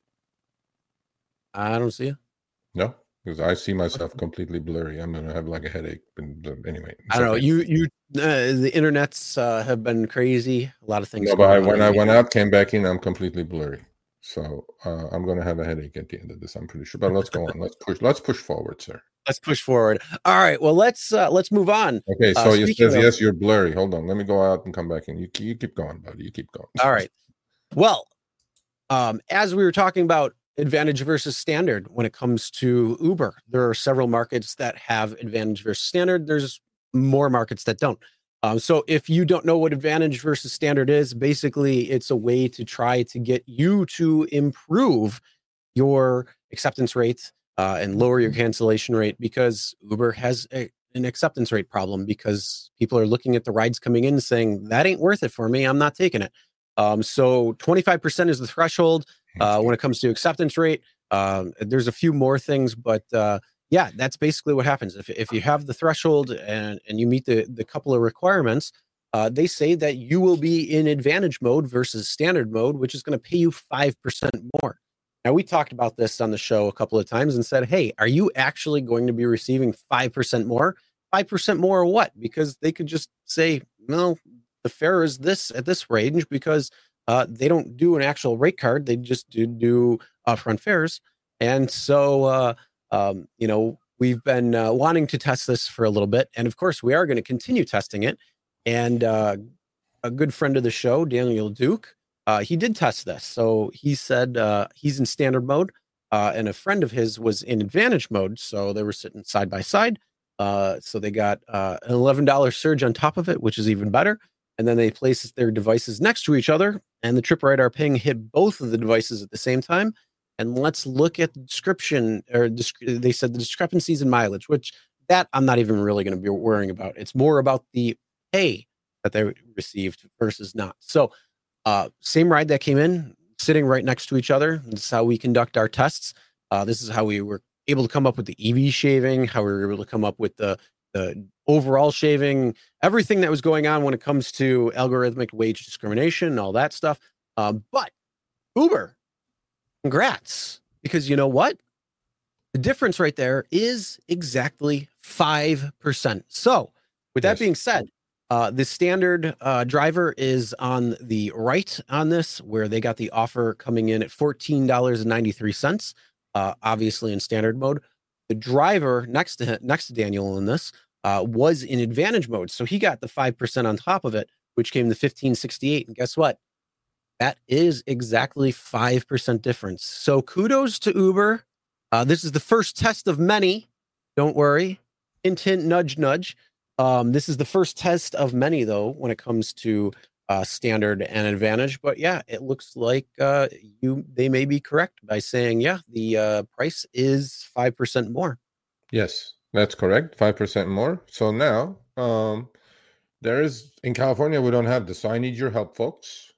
Speaker 1: I don't see you.
Speaker 2: No, because I see myself completely blurry. I'm gonna have like a headache. But anyway,
Speaker 1: I don't okay. know. You, you, uh, the internets uh, have been crazy. A lot of things.
Speaker 2: No, but I, when I went out, came back in, I'm completely blurry. So uh, I'm gonna have a headache at the end of this. I'm pretty sure. But let's go on. Let's push. Let's push forward, sir.
Speaker 1: Let's push forward. All right. Well, let's uh, let's move on.
Speaker 2: Okay. So
Speaker 1: uh,
Speaker 2: you says of... yes, you're blurry. Hold on. Let me go out and come back in. You you keep going, buddy. You keep going.
Speaker 1: All right. Well, um, as we were talking about advantage versus standard when it comes to Uber, there are several markets that have advantage versus standard. There's more markets that don't. Um, so if you don't know what advantage versus standard is, basically it's a way to try to get you to improve your acceptance rate uh, and lower your cancellation rate, because Uber has a, an acceptance rate problem, because people are looking at the rides coming in saying, that ain't worth it for me. I'm not taking it. Um, so twenty-five percent is the threshold uh, when it comes to acceptance rate. Um, there's a few more things, but uh, yeah, that's basically what happens. If if you have the threshold and, and you meet the, the couple of requirements, uh, they say that you will be in advantage mode versus standard mode, which is going to pay you five percent more. Now, we talked about this on the show a couple of times and said, hey, are you actually going to be receiving five percent more? five percent more or what? Because they could just say, no, the fare is this at this range, because uh, they don't do an actual rate card. They just do, do upfront fares. And so, uh, um, you know, we've been uh, wanting to test this for a little bit. And of course, we are going to continue testing it. And uh, a good friend of the show, Daniel Duke, uh, he did test this. So he said uh, he's in standard mode, uh, and a friend of his was in advantage mode. So they were sitting side by side. Uh, so they got uh, an eleven dollars surge on top of it, which is even better. And then they place their devices next to each other, and the trip radar ping hit both of the devices at the same time. And let's look at the description, or disc- they said the discrepancies in mileage, which that I'm not even really going to be worrying about. It's more about the pay that they received versus not. So uh, same ride that came in, sitting right next to each other. This is how we conduct our tests. Uh, this is how we were able to come up with the E V shaving, how we were able to come up with the the overall shaving, everything that was going on when it comes to algorithmic wage discrimination, all that stuff. Um, but Uber, congrats, because you know what? The difference right there is exactly five percent. So with that yes. being said, uh, the standard uh, driver is on the right on this, where they got the offer coming in at fourteen dollars and ninety-three cents, uh, obviously in standard mode. The driver next to next to Daniel in this uh, was in advantage mode, so he got the five percent on top of it, which came to fifteen sixty-eight. And guess what? That is exactly five percent difference. So kudos to Uber. Uh, this is the first test of many. Don't worry. Hint, hint, nudge, nudge. Um, this is the first test of many, though, when it comes to uh, standard and advantage. But yeah, it looks like uh, you they may be correct by saying, yeah, the uh, price is five percent more.
Speaker 2: Yes, that's correct. five percent more. So now um, there is, in California, we don't have this. So I need your help, folks.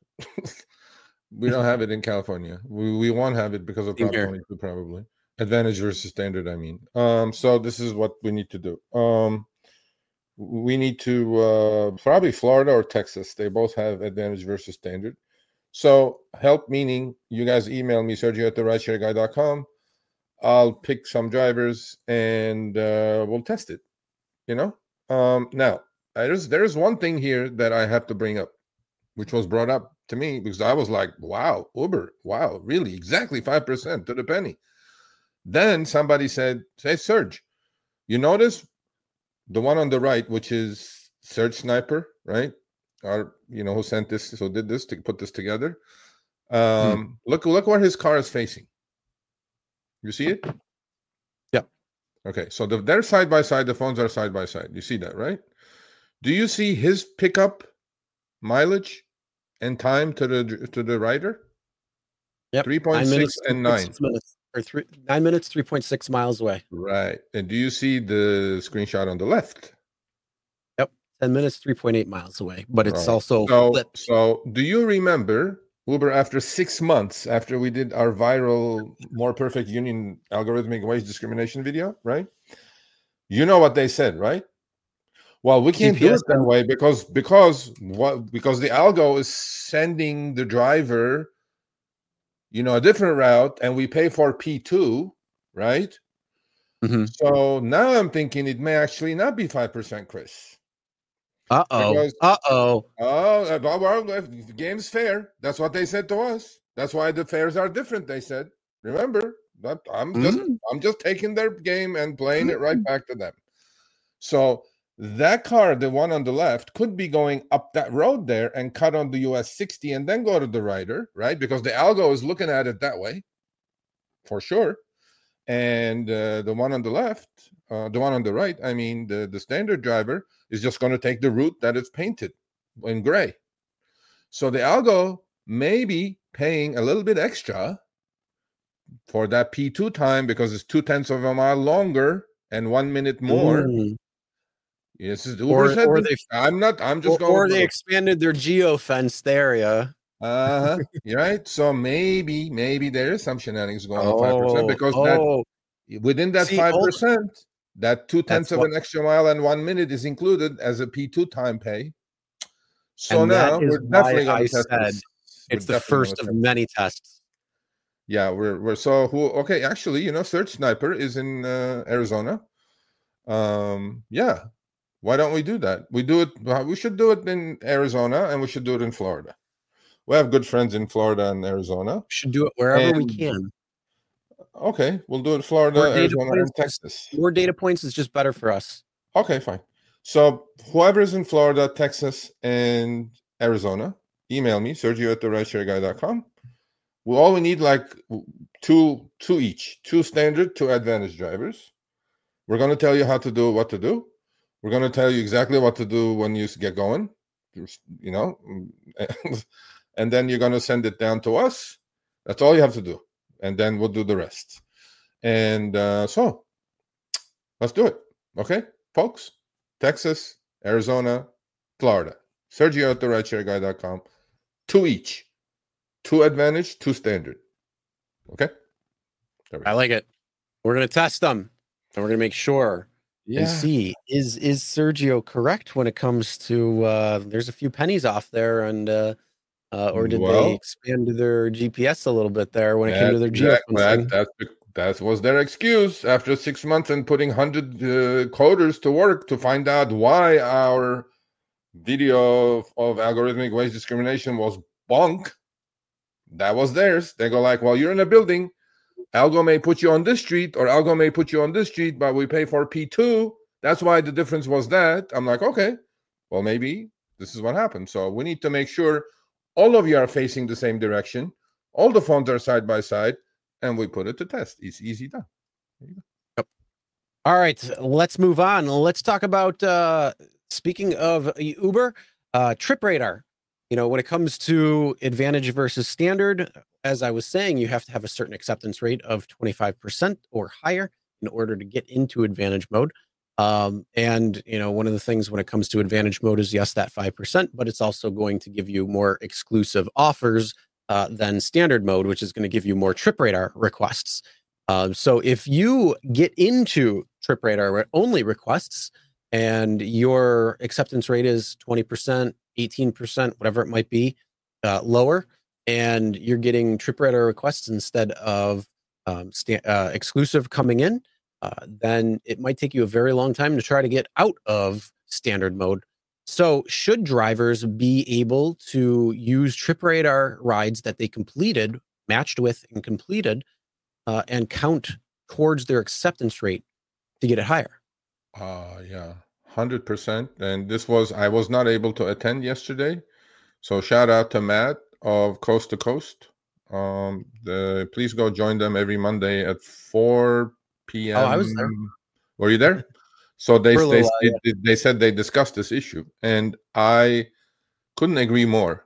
Speaker 2: We don't have it in California. We we won't have it because of Prop twenty-two, probably. Advantage versus standard, I mean. Um, so this is what we need to do. Um, we need to, uh, probably Florida or Texas. They both have advantage versus standard. So help, meaning you guys email me, Sergio at the rideshare guy dot com. I'll pick some drivers and uh, we'll test it, you know? Um, now, there's, there's one thing here that I have to bring up, which was brought up to me because I was like, wow, Uber, wow, really, exactly five percent to the penny. Then somebody said, say, Serge, you notice the one on the right, which is Search Sniper, right? Our, you know, who sent this, who did this to put this together. Um, hmm. Look, look where his car is facing. You see it?
Speaker 1: Yeah.
Speaker 2: Okay, so the, they're side by side. The phones are side by side. You see that, right? Do you see his pickup mileage and time to the to the rider?
Speaker 1: Yep.
Speaker 2: three point six and nine.
Speaker 1: Minutes, or three, nine minutes, three point six miles away.
Speaker 2: Right. And do you see the screenshot on the left?
Speaker 1: Yep. ten minutes, three point eight miles away. But it's right. also
Speaker 2: so,
Speaker 1: flipped.
Speaker 2: So do you remember, Uber, after six months after we did our viral More Perfect Union algorithmic wage discrimination video, right? You know what they said, right? Well, we can't G P S do it that way because because what because the algo is sending the driver, you know, a different route, and we pay for P two, right? Mm-hmm. So now I'm thinking it may actually not be five percent, Chris.
Speaker 1: Uh oh. Uh oh.
Speaker 2: Oh, well, the game's fair. That's what they said to us. That's why the fares are different. They said. Remember, that I'm mm-hmm. just I'm just taking their game and playing mm-hmm. it right back to them. So that car, the one on the left, could be going up that road there and cut on the U S sixty and then go to the rider, right? Because the algo is looking at it that way, for sure. And uh, the one on the left, uh, the one on the right, I mean, the, the standard driver is just going to take the route that is painted in gray. So the algo may be paying a little bit extra for that P two time because it's two tenths of a mile longer and one minute more. Mm. Yes, Uber
Speaker 1: or,
Speaker 2: said
Speaker 1: or they,
Speaker 2: I'm not. I'm just
Speaker 1: or,
Speaker 2: going.
Speaker 1: Or they expanded their geo-fenced area.
Speaker 2: Uh huh. Right. So maybe, maybe there is some shenanigans going on five percent because
Speaker 1: oh.
Speaker 2: that within that five percent, that two tenths of what, an extra mile and one minute is included as a P two time pay. So now we're definitely going to test this.
Speaker 1: It's the first of many tests.
Speaker 2: Yeah, we're we're so who okay. Actually, you know, Search Sniper is in uh, Arizona. Um. Yeah. Why don't we do that? We do it. We should do it in Arizona, and we should do it in Florida. We have good friends in Florida and Arizona.
Speaker 1: We should do it wherever and, we can.
Speaker 2: Okay, we'll do it in Florida, Arizona, and Texas.
Speaker 1: More data points is just better for us.
Speaker 2: Okay, fine. So whoever is in Florida, Texas, and Arizona, email me, Sergio at the rideshare guy dot com. We all we need like two, two each, two standard, two advantage drivers. We're going to tell you how to do what to do. We're going to tell you exactly what to do when you get going, you know, and then you're going to send it down to us. That's all you have to do. And then we'll do the rest. And uh, so let's do it. Okay, folks? Texas, Arizona, Florida. Sergio at the rideshare guy dot com. Two each. Two advantage, two standard. Okay?
Speaker 1: I like it. We're going to test them. And we're going to make sure. Yeah. And see, is is Sergio correct when it comes to uh, there's a few pennies off there, and uh, uh, or did well, they expand their G P S a little bit there when it came to their
Speaker 2: exactly. that, that that was their excuse after six months and putting hundred uh, coders to work to find out why our video of, of algorithmic wage discrimination was bonk. That was theirs. They go like, well, you're in a building. Algo may put you on this street or Algo may put you on this street, but we pay for P two. That's why the difference was that. I'm like, okay, well, maybe this is what happened. So we need to make sure all of you are facing the same direction. All the phones are side by side, and we put it to test. It's easy done. There you go.
Speaker 1: Yep. All right, let's move on. Let's talk about, uh, speaking of Uber, uh, TripRadar. You know, when it comes to advantage versus standard, as I was saying, you have to have a certain acceptance rate of twenty-five percent or higher in order to get into advantage mode. Um, and, you know, one of the things when it comes to advantage mode is, yes, that five percent, but it's also going to give you more exclusive offers uh, than standard mode, which is going to give you more TripRadar requests. Uh, so if you get into TripRadar only requests and your acceptance rate is twenty percent, eighteen percent, whatever it might be, uh, lower, and you're getting TripRadar requests instead of um, sta- uh, exclusive coming in, uh, then it might take you a very long time to try to get out of standard mode. So should drivers be able to use TripRadar rides that they completed, matched with and completed, uh, and count towards their acceptance rate to get it higher?
Speaker 2: Uh, yeah. hundred percent. And this was I was not able to attend yesterday, so shout out to Matt of Coast to Coast. Um, the, please go join them every Monday at four p m.
Speaker 1: Oh, I was there.
Speaker 2: Were you there? So they
Speaker 1: For a
Speaker 2: they,
Speaker 1: little while,
Speaker 2: they they said they discussed this issue, and I couldn't agree more.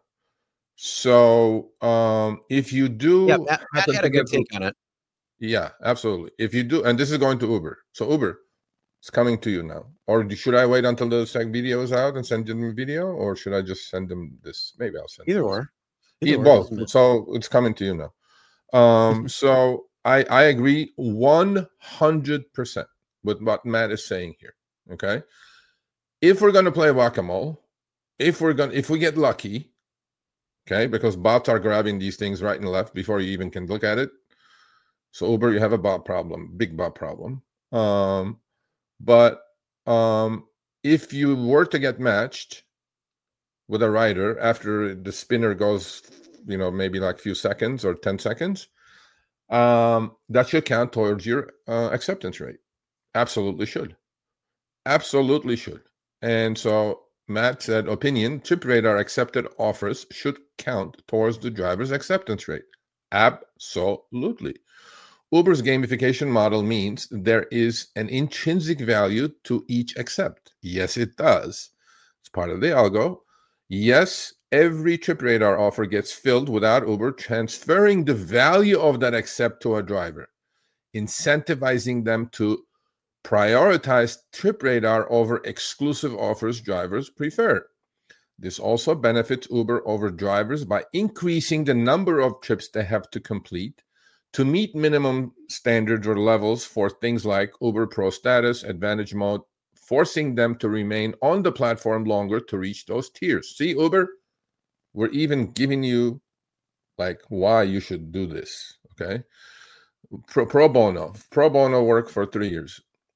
Speaker 2: So um, if you do
Speaker 1: Yeah, Matt, Matt
Speaker 2: happen
Speaker 1: had
Speaker 2: to
Speaker 1: a good
Speaker 2: get
Speaker 1: take on it.
Speaker 2: yeah, absolutely. If you do, and this is going to Uber. So Uber, it's coming to you now. Or do- should I wait until the second video is out and send them a video, or should I just send them this? Maybe I'll send
Speaker 1: Either
Speaker 2: them this.
Speaker 1: or.
Speaker 2: Yeah,
Speaker 1: Either or,
Speaker 2: both.
Speaker 1: doesn't matter.
Speaker 2: So it's coming to you now. Um, so I I agree one hundred percent with what Matt is saying here. Okay, if we're going to play whack-a-mole, if we're going, if we get lucky, okay, because bots are grabbing these things right and left before you even can look at it. So Uber, you have a bot problem, big bot problem. Um, but um, if you were to get matched with a rider after the spinner goes, you know, maybe like a few seconds or ten seconds, um, that should count towards your uh, acceptance rate. Absolutely should. Absolutely should. And so Matt said, opinion, TripRadar accepted offers should count towards the driver's acceptance rate. Absolutely. Uber's gamification model means there is an intrinsic value to each accept. Yes, it does. It's part of the algo. Yes, every TripRadar offer gets filled without Uber transferring the value of that accept to a driver, incentivizing them to prioritize TripRadar over exclusive offers drivers prefer. This also benefits Uber over drivers by increasing the number of trips they have to complete to meet minimum standards or levels for things like Uber Pro status, Advantage mode, forcing them to remain on the platform longer to reach those tiers. See, Uber, we're even giving you like why you should do this, okay? Pro, pro bono. Pro bono work for three years.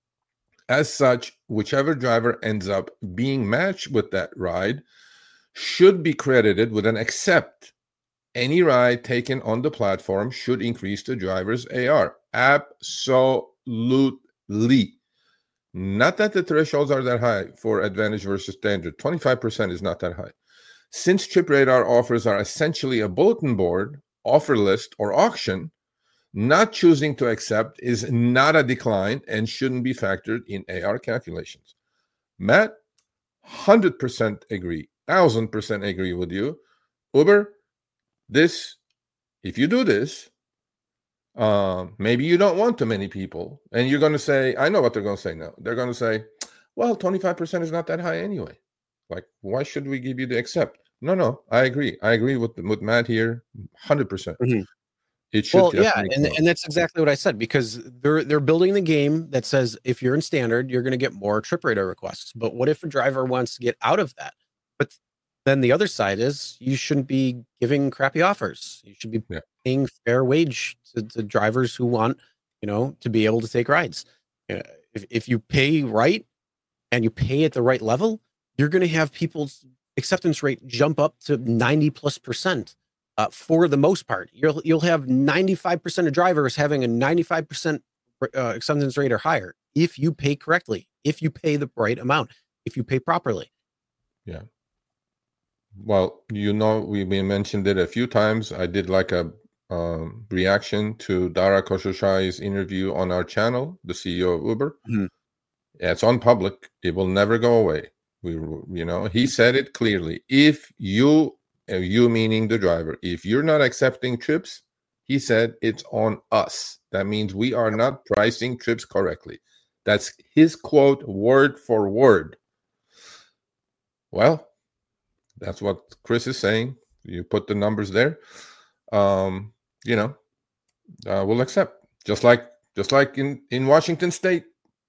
Speaker 2: As such, whichever driver ends up being matched with that ride should be credited with an accept. Any ride taken on the platform should increase the driver's A R. Absolutely. Not that the thresholds are that high for Advantage versus Standard. twenty-five percent is not that high. Since TripRadar offers are essentially a bulletin board, offer list, or auction, not choosing to accept is not a decline and shouldn't be factored in A R calculations. Matt, one hundred percent agree. one thousand percent agree with you. Uber, this, if you do this, um, maybe you don't want too many people. And you're going to say, I know what they're going to say now. They're going to say, well, twenty-five percent is not that high anyway. Like, why should we give you the accept? No, no, I agree. I agree with, with Matt here, one hundred percent.
Speaker 1: Mm-hmm.
Speaker 2: It should
Speaker 1: well, yeah,
Speaker 2: definitely
Speaker 1: and
Speaker 2: count.
Speaker 1: and that's exactly what I said, because they're they're building the game that says if you're in standard, you're going to get more TripRadar requests. But what if a driver wants to get out of that? But then the other side is you shouldn't be giving crappy offers. You should be
Speaker 2: Yeah.
Speaker 1: paying fair wage to, to drivers who want, you know, to be able to take rides. Uh, If if you pay right and you pay at the right level, you're going to have people's acceptance rate jump up to ninety plus percent. Uh, for the most part, you'll you'll have ninety-five percent of drivers having a ninety-five percent uh, acceptance rate or higher if you pay correctly, if you pay the right amount, if you pay properly.
Speaker 2: Yeah. Well, you know, we, we mentioned it a few times. I did like a um, reaction to Dara Khosrowshahi's interview on our channel, the C E O of Uber.
Speaker 1: Mhm.
Speaker 2: Yeah, it's on public. It will never go away. We, you know, he said it clearly. If you Uh, you meaning the driver, if you're not accepting trips, he said it's on us. That means we are not pricing trips correctly. That's his quote, word for word. Well, that's what Chris is saying. You put the numbers there. Um, you know, uh, we'll accept. Just like just like in, in Washington State,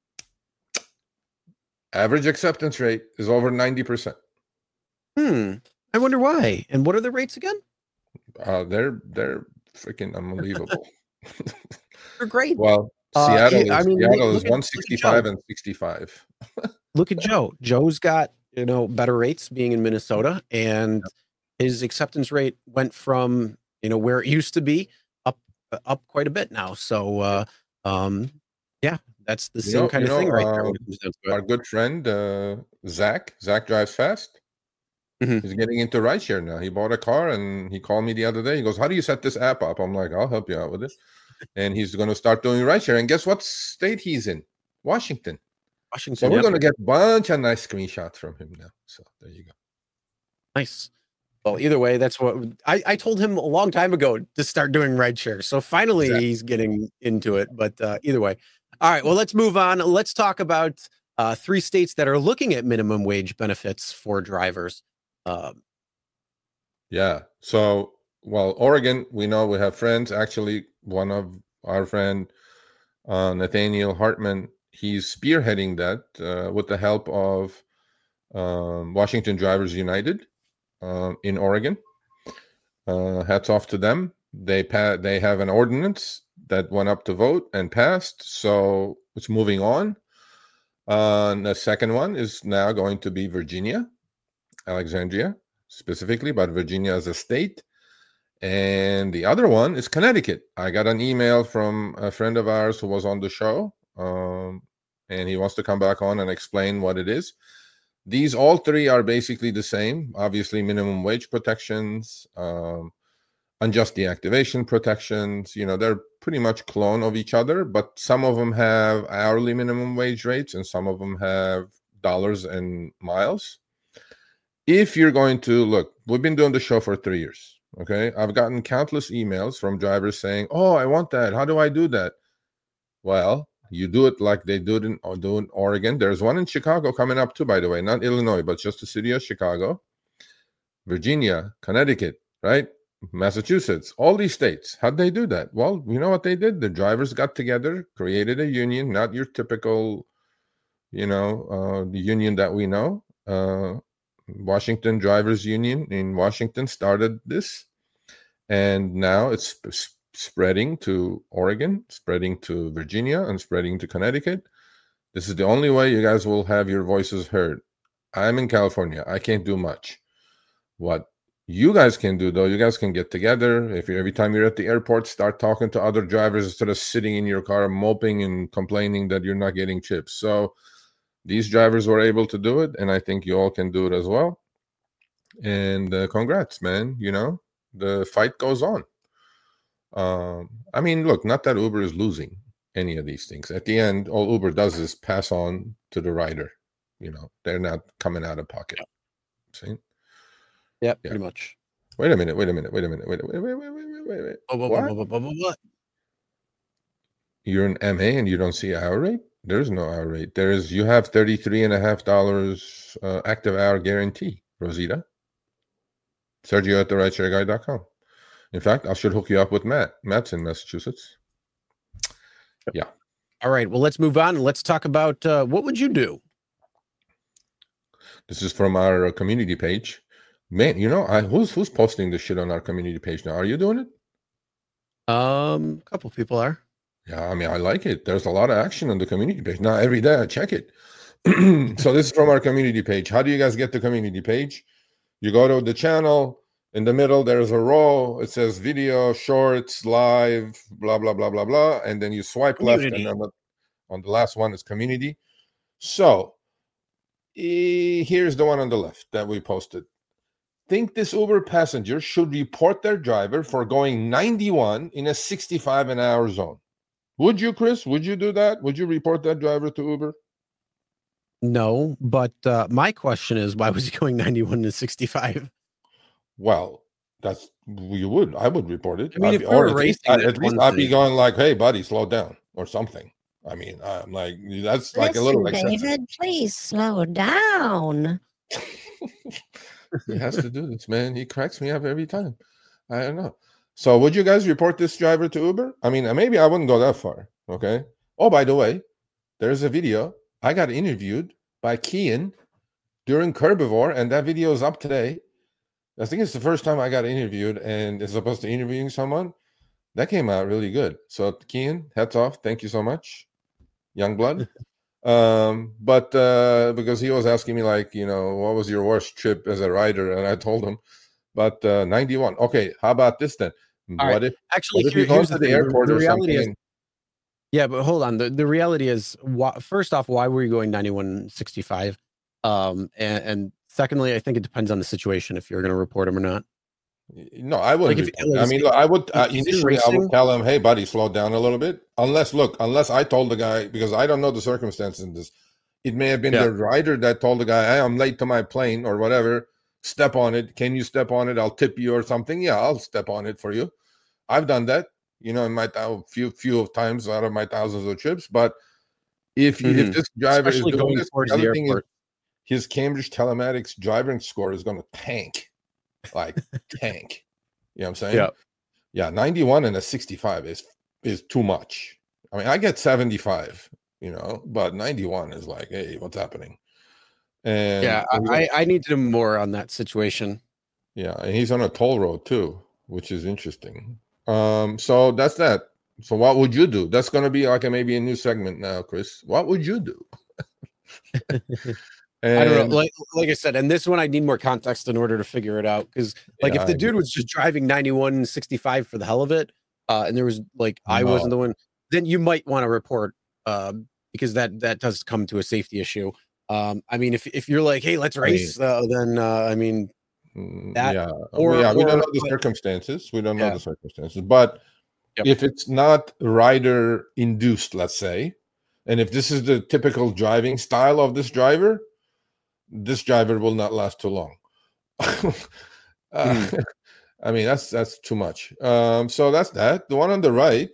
Speaker 2: average acceptance rate is over ninety percent.
Speaker 1: Hmm. I wonder why. And what are the rates again?
Speaker 2: Uh, they're they're freaking unbelievable.
Speaker 1: They're great.
Speaker 2: Well,
Speaker 1: Uh,
Speaker 2: Seattle
Speaker 1: yeah,
Speaker 2: is,
Speaker 1: I mean,
Speaker 2: Seattle
Speaker 1: look
Speaker 2: is
Speaker 1: at-
Speaker 2: one
Speaker 1: look at
Speaker 2: sixty-five
Speaker 1: Joe.
Speaker 2: and sixty-five.
Speaker 1: Look at Joe. Joe's got, you know, better rates being in Minnesota, and his acceptance rate went from, you know, where it used to be up up quite a bit now. So uh um yeah, That's the
Speaker 2: You
Speaker 1: same
Speaker 2: know,
Speaker 1: kind
Speaker 2: you
Speaker 1: of
Speaker 2: know,
Speaker 1: thing right there
Speaker 2: um,
Speaker 1: when it comes down to it.
Speaker 2: our good friend uh, Zach. Zach drives fast.
Speaker 1: Mhm.
Speaker 2: He's getting into rideshare now. He bought a car and he called me the other day. He goes, "How do you set this app up?" I'm like, "I'll help you out with it." And he's going to start doing rideshare. And guess what state he's in? Washington. So
Speaker 1: Washington,
Speaker 2: we're
Speaker 1: yep.
Speaker 2: going to get a bunch of nice screenshots from him now. So there you go.
Speaker 1: Nice. Well, either way, that's what I, I told him a long time ago to start doing rideshare. So finally
Speaker 2: Exactly.
Speaker 1: he's getting into it. But uh, either way. All right. Well, let's move on. Let's talk about uh, three states that are looking at minimum wage benefits for drivers. Um,
Speaker 2: Yeah. So, well, Oregon, we know we have friends. Actually, one of our friend, uh, Nathaniel Hartman, he's spearheading that uh, with the help of um, Washington Drivers United um, in Oregon. Uh, hats off to them. They pa- They have an ordinance that went up to vote and passed, so it's moving on. Uh, and the second one is now going to be Virginia, Alexandria specifically, but Virginia as a state. And the other one is Connecticut. I got an email from a friend of ours who was on the show, um, and he wants to come back on and explain what it is. These all three are basically the same. Obviously, minimum wage protections, um, unjust deactivation protections. You know, they're pretty much clone of each other, but some of them have hourly minimum wage rates and some of them have dollars and miles. If you're going to look, we've been doing the show for three years. Okay. I've gotten countless emails from drivers saying, "Oh, I want that. How do I do that?" Well, you do it like they do it in, do in Oregon. There's one in Chicago coming up too, by the way, not Illinois, but just the city of Chicago, Virginia, Connecticut, right? Massachusetts, all these states. How'd they do that? Well, you know what they did? The drivers got together, created a union, not your typical, you know, uh, the union that we know. Uh, Washington Drivers Union in Washington started this, and now it's sp- spreading to Oregon, spreading to Virginia, and spreading to Connecticut. This is the only way you guys will have your voices heard. I'm in California. I can't do much. What you guys can do, though, you guys can get together. If you every time you're at the airport, start talking to other drivers instead of sitting in your car moping and complaining that you're not getting chips. So these drivers were able to do it, and I think you all can do it as well. And uh, congrats, man. You know, the fight goes on. Um, I mean, look, not that Uber is losing any of these things. At the end, all Uber does is pass on to the rider. You know, they're not coming out of pocket. See?
Speaker 1: yeah,
Speaker 2: Yeah.
Speaker 1: pretty much.
Speaker 2: Wait a minute, wait a minute, wait a minute, wait, wait, wait, wait, wait, wait, wait.
Speaker 1: What? What?
Speaker 2: What?
Speaker 1: What? What? What? What?
Speaker 2: You're an M A and you don't see hour rate? There's no hour rate. There is, you have thirty-three and a half dollars uh, active hour guarantee, Rosita. Sergio at the rideshare guy dot com. In fact, I should hook you up with Matt. Matt's in Massachusetts. Yeah.
Speaker 1: All right. Well, let's move on and let's talk about uh, what would you do?
Speaker 2: This is from our community page. Man, you know, I who's who's posting this shit on our community page now? Are you doing it?
Speaker 1: Um, a couple people are.
Speaker 2: Yeah, I mean, I like it. There's a lot of action on the community page. Now, every day I check it. So this is from our community page. How do you guys get the community page? You go to the channel. In the middle, there's a row. It says video, shorts, live, blah, blah, blah, blah, blah. And then you swipe
Speaker 1: Community.
Speaker 2: left. And on the, on the last one is community. So eh, here's the one on the left that we posted. Think this Uber passenger should report their driver for going ninety-one in a sixty-five an hour zone. Would you, Chris? Would you do that? Would you report that driver to Uber?
Speaker 1: No, but uh, my question is, why was he going ninety-one to sixty-five?
Speaker 2: Well, that's you would. I would report it.
Speaker 1: I mean,
Speaker 2: I'd
Speaker 1: if
Speaker 2: be,
Speaker 1: we
Speaker 2: or
Speaker 1: were
Speaker 2: at least,
Speaker 1: racing,
Speaker 2: I,
Speaker 1: that's
Speaker 2: at least
Speaker 1: one
Speaker 2: I'd be
Speaker 1: thing.
Speaker 2: going like, "Hey, buddy, slow down," or something. I mean, I'm like, that's like
Speaker 3: Listen,
Speaker 2: a little excessive.
Speaker 3: David, please slow down.
Speaker 2: He has to do this, man. He cracks me up every time. I don't know. So, would you guys report this driver to Uber? I mean, maybe I wouldn't go that far. Okay. Oh, by the way, there's a video. I got interviewed by Kian during Curbivore, and that video is up today. I think it's the first time I got interviewed and is supposed to interviewing someone. That came out really good. So, Kian, hats off. Thank you so much, Youngblood. um, but uh, because he was asking me, like, you know, what was your worst trip as a rider? And I told him, but uh, ninety-one. Okay, how about this then?
Speaker 1: All
Speaker 2: what
Speaker 1: right.
Speaker 2: if,
Speaker 1: Actually,
Speaker 2: what if
Speaker 1: here,
Speaker 2: you go
Speaker 1: here's
Speaker 2: to
Speaker 1: the
Speaker 2: the
Speaker 1: thing.
Speaker 2: airport
Speaker 1: The
Speaker 2: or
Speaker 1: reality
Speaker 2: something?
Speaker 1: is,
Speaker 2: and-
Speaker 1: Yeah, but hold on. The the reality is, why, first off, why were you going ninety-one sixty-five? Um, and, and secondly, I think it depends on the situation if you're going to report him or not.
Speaker 2: No, I wouldn't
Speaker 1: Like if
Speaker 2: report.
Speaker 1: like
Speaker 2: I
Speaker 1: is,
Speaker 2: mean, look, I would uh,
Speaker 1: is it
Speaker 2: initially I would
Speaker 1: racing?
Speaker 2: tell him, "Hey, buddy, slow down a little bit." Unless, look, unless I told the guy, because I don't know the circumstances in this. It may have been
Speaker 1: Yeah.
Speaker 2: the rider that told the guy, "Hey, I'm late to my plane or whatever. Step on it. Can you step on it? I'll tip you or something." Yeah, I'll step on it for you. I've done that, you know, in my th- few few of times out of my thousands of trips. But if you, if
Speaker 1: Mhm.
Speaker 2: this driver is
Speaker 1: Especially
Speaker 2: doing
Speaker 1: going
Speaker 2: this,
Speaker 1: towards
Speaker 2: the
Speaker 1: the
Speaker 2: other thing is
Speaker 1: airport.
Speaker 2: his Cambridge Telematics driving score is going to tank, like tank. You know what I'm saying?
Speaker 1: Yeah.
Speaker 2: Yeah, ninety-one and a sixty-five is is too much. I mean, I get seventy-five, you know, but ninety-one is like, hey, what's happening? And
Speaker 1: Yeah,
Speaker 2: so he's on-
Speaker 1: I, I need to know more on that situation.
Speaker 2: yeah, and he's on a toll road too, which is interesting. Um, so that's that. So what would you do? That's going to be like a, maybe a new segment now, Chris. What would you do?
Speaker 1: I don't know.
Speaker 2: And
Speaker 1: Like like I said, and this one I need more context in order to figure it out. Because like
Speaker 2: yeah,
Speaker 1: if
Speaker 2: I
Speaker 1: the dude
Speaker 2: agree.
Speaker 1: was just driving ninety-one sixty-five for the hell of it, uh, and there was like I wasn't
Speaker 2: No.
Speaker 1: the one, then you might want to report um, because that that does come to a safety issue. Um, I mean, if if you're like, hey, let's
Speaker 2: I mean,
Speaker 1: race, uh, then uh, I mean
Speaker 2: mm,
Speaker 1: that
Speaker 2: yeah,
Speaker 1: or
Speaker 2: yeah, we don't
Speaker 1: or
Speaker 2: know the
Speaker 1: but,
Speaker 2: circumstances. We don't know
Speaker 1: yeah,
Speaker 2: the circumstances, but
Speaker 1: yep,
Speaker 2: if it's not rider induced, let's say, and if this is the typical driving style of this driver, this driver will not last too long. uh,
Speaker 1: Mhm.
Speaker 2: I mean, that's that's too much. Um, so that's that. The one on the right.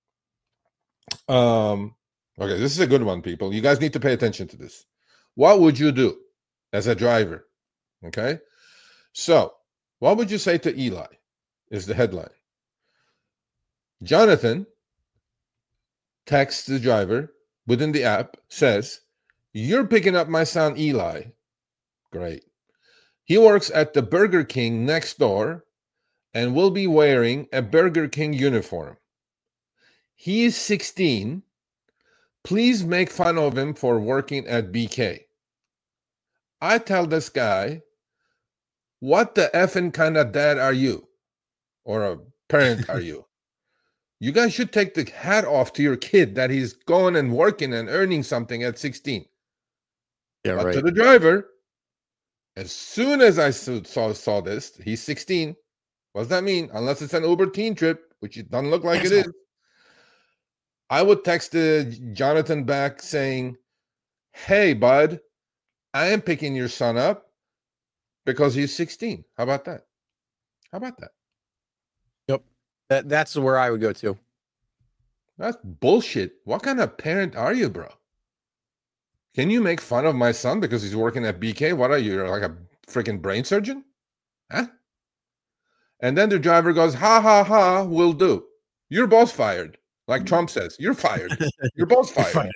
Speaker 2: Um, okay, this is a good one, people. You guys need to pay attention to this. What would you do as a driver? Okay, so what would you say to Eli? Is the headline. Jonathan texts the driver within the app, says, "You're picking up my son Eli." Great. He works at the Burger King next door and will be wearing a Burger King uniform. He is sixteen. Please make fun of him for working at B K. I tell this guy, what the effing kind of dad are you? Or a parent are you? You guys should take the hat off to your kid that he's going and working and earning something at sixteen.
Speaker 1: Yeah,
Speaker 2: But
Speaker 1: right.
Speaker 2: to the driver, as soon as I saw, saw this, he's sixteen. What does that mean? Unless it's an Uber teen trip, which it doesn't look like it is. I would text uh, Jonathan back saying, "Hey, bud, I am picking your son up because he's sixteen. How about that? How about that?
Speaker 1: Yep, that that's where I would go to.
Speaker 2: That's bullshit. What kind of parent are you, bro? Can you make fun of my son because he's working at B K? What are you, You're like a freaking brain surgeon? Huh? And then the driver goes, ha, ha, ha, will do. You're both fired. Like Trump says, you're fired. You're both fired.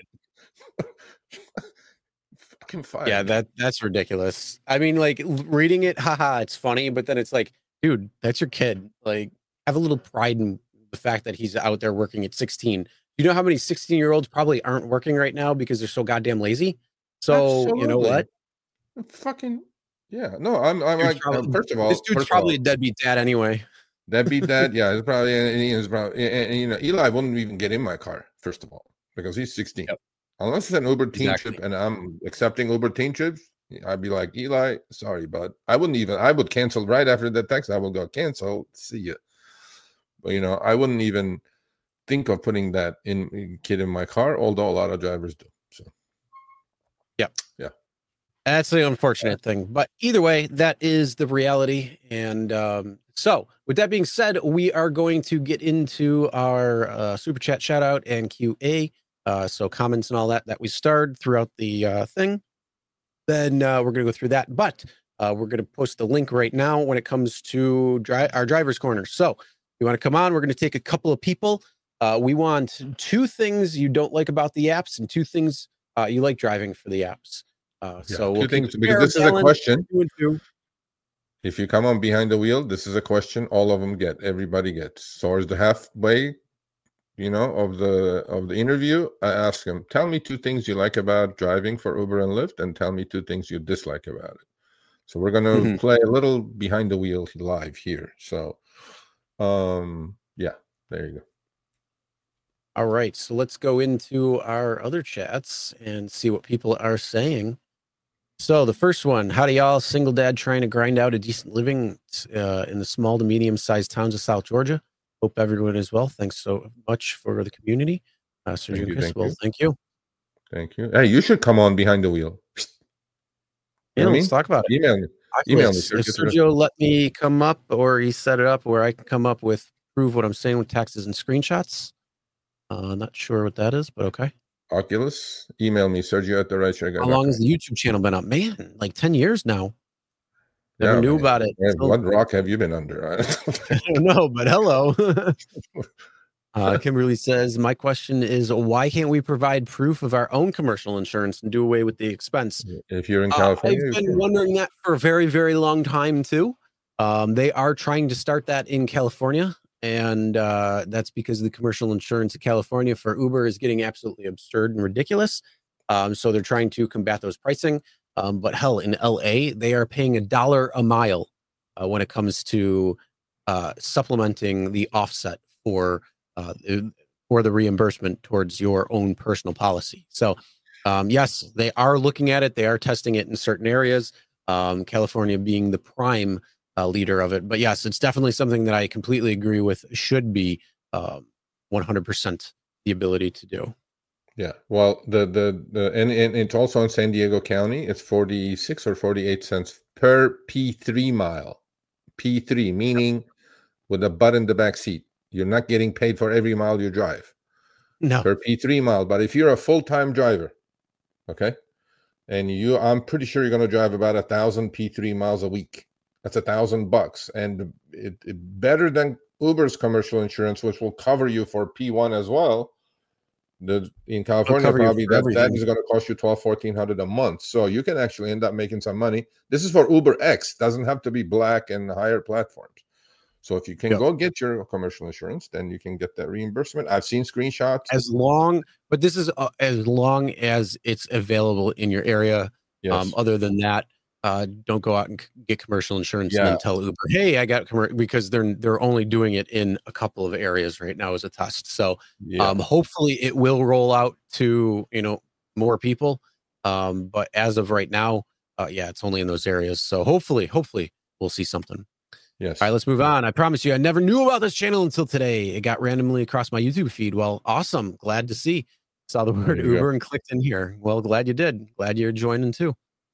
Speaker 2: Fucking fired.
Speaker 1: Yeah, that that's ridiculous. I mean, like l- reading it, haha, it's funny, but then it's like, dude, that's your kid. Like, have a little pride in the fact that he's out there working at sixteen. You know how many sixteen year olds probably aren't working right now because they're so goddamn lazy? So, you know
Speaker 2: Absolutely.
Speaker 1: what?
Speaker 2: Fucking yeah. No, I'm I'm
Speaker 1: Dude's
Speaker 2: like um,
Speaker 1: probably,
Speaker 2: first of all,
Speaker 1: this dude's
Speaker 2: first of all,
Speaker 1: probably a deadbeat dad anyway.
Speaker 2: deadbeat dad. Yeah, it's probably and he is probably and, and, you know, Eli wouldn't even get in my car, first of all, because he's sixteen.
Speaker 1: Yep.
Speaker 2: Unless it's an Uber teen
Speaker 1: Exactly.
Speaker 2: trip and I'm accepting Uber teen trips, I'd be like, Eli, sorry, bud. I wouldn't even I would cancel right after the text. I would go cancel, see you. But you know, I wouldn't even think of putting that in, in kid in my car, although a lot of drivers do. So
Speaker 1: Yeah.
Speaker 2: Yeah.
Speaker 1: That's the unfortunate thing. But either way, that is the reality. And um, so, with that being said, we are going to get into our uh, super chat shout out and Q A. Uh, so, comments and all that that we starred throughout the uh, thing. Then uh, we're going to go through that. But uh, we're going to post the link right now when it comes to dri- our driver's corner. So, you want to come on? We're going to take a couple of people. Uh, we want two things you don't like about the apps and two things uh, you like driving for the apps. Uh,
Speaker 2: Yeah,
Speaker 1: so
Speaker 2: two
Speaker 1: we'll
Speaker 2: things
Speaker 1: keep
Speaker 2: because
Speaker 1: fair,
Speaker 2: this is a
Speaker 1: balanced,
Speaker 2: question.
Speaker 1: two and two.
Speaker 2: If you come on behind the wheel, this is a question all of them get. Everybody gets. Towards the halfway, you know, of the of the interview, I ask them, tell me two things you like about driving for Uber and Lyft, and tell me two things you dislike about it. So we're gonna
Speaker 1: Mhm.
Speaker 2: play a little behind the wheel live here. So um yeah, there you go.
Speaker 1: All right, so let's go into our other chats and see what people are saying. So the first one, howdy y'all, single dad trying to grind out a decent living uh, in the small to medium-sized towns of South Georgia. Hope everyone is well. Thanks so much for the community. Uh, Sergio
Speaker 2: Thank
Speaker 1: and
Speaker 2: you,
Speaker 1: Chris,
Speaker 2: thank
Speaker 1: well,
Speaker 2: you.
Speaker 1: thank you.
Speaker 2: Thank you. Hey, you should come on Behind the Wheel. You
Speaker 1: Yeah,
Speaker 2: know what I
Speaker 1: let's
Speaker 2: mean?
Speaker 1: talk about it.
Speaker 2: Email me. Email me.
Speaker 1: Oculus, if
Speaker 2: Sergio.
Speaker 1: Sergio let me come up or he set it up where I can come up with prove what I'm saying with taxes and screenshots. Uh, not sure what that is, but okay.
Speaker 2: Oculus, email me, Sergio at the right
Speaker 1: How long has the YouTube channel been up? Man, like ten years now. Never
Speaker 2: Yeah,
Speaker 1: knew
Speaker 2: man.
Speaker 1: about it.
Speaker 2: Man,
Speaker 1: So-
Speaker 2: what rock have you been under?
Speaker 1: I don't know, but hello. uh, Kimberly says, my question is, why can't we provide proof of our own commercial insurance and do away with the expense?
Speaker 2: If you're in
Speaker 1: Uh,
Speaker 2: California,
Speaker 1: I've
Speaker 2: you
Speaker 1: been
Speaker 2: can.
Speaker 1: wondering that for a very, very long time too. Um, they are trying to start that in California, and uh, that's because the commercial insurance in California for Uber is getting absolutely absurd and ridiculous. Um, so they're trying to combat those pricing. Um, but hell, in L A, they are paying a dollar a mile uh, when it comes to uh, supplementing the offset for uh, for the reimbursement towards your own personal policy. So. Um, yes, they are looking at it. They are testing it in certain areas. Um, California being the prime uh, leader of it. But yes, it's definitely something that I completely agree with. Should be um, one hundred percent the ability to do.
Speaker 2: Yeah. Well, the the the and, and it's also in San Diego County. It's forty-six or forty-eight cents per P three mile. P three meaning with a butt in the back seat. You're not getting paid for every mile you drive.
Speaker 1: No.
Speaker 2: Per P three mile. But if you're a full-time driver, okay, and you, I'm pretty sure you're going to drive about a thousand P three miles a week. That's a thousand bucks, and it, it better than Uber's commercial insurance, which will cover you for P one as well. The in California, probably that, that is going to cost you twelve, fourteen hundred a month. So you can actually end up making some money. This is for Uber X. Doesn't have to be black and higher platforms. So if you can
Speaker 1: Yep.
Speaker 2: go get your commercial insurance, then you can get that reimbursement. I've seen screenshots.
Speaker 1: As long, but this is uh, as long as it's available in your area.
Speaker 2: Yes.
Speaker 1: Um, other than that, uh, don't go out and c- get commercial insurance
Speaker 2: Yeah.
Speaker 1: and then tell Uber, "Hey, I got commer-" because they're they're only doing it in a couple of areas right now as a test. So
Speaker 2: Yeah.
Speaker 1: um, hopefully it will roll out to you know more people. Um, but as of right now, uh, yeah, it's only in those areas. So hopefully, hopefully we'll see something.
Speaker 2: Yes.
Speaker 1: All right, let's move on. I promise you, I never knew about this channel until today. It got randomly across my YouTube feed. Well, awesome. Glad to see. Saw the word
Speaker 2: There you
Speaker 1: Uber
Speaker 2: go.
Speaker 1: and clicked in here. Well, glad you did. Glad you're joining too.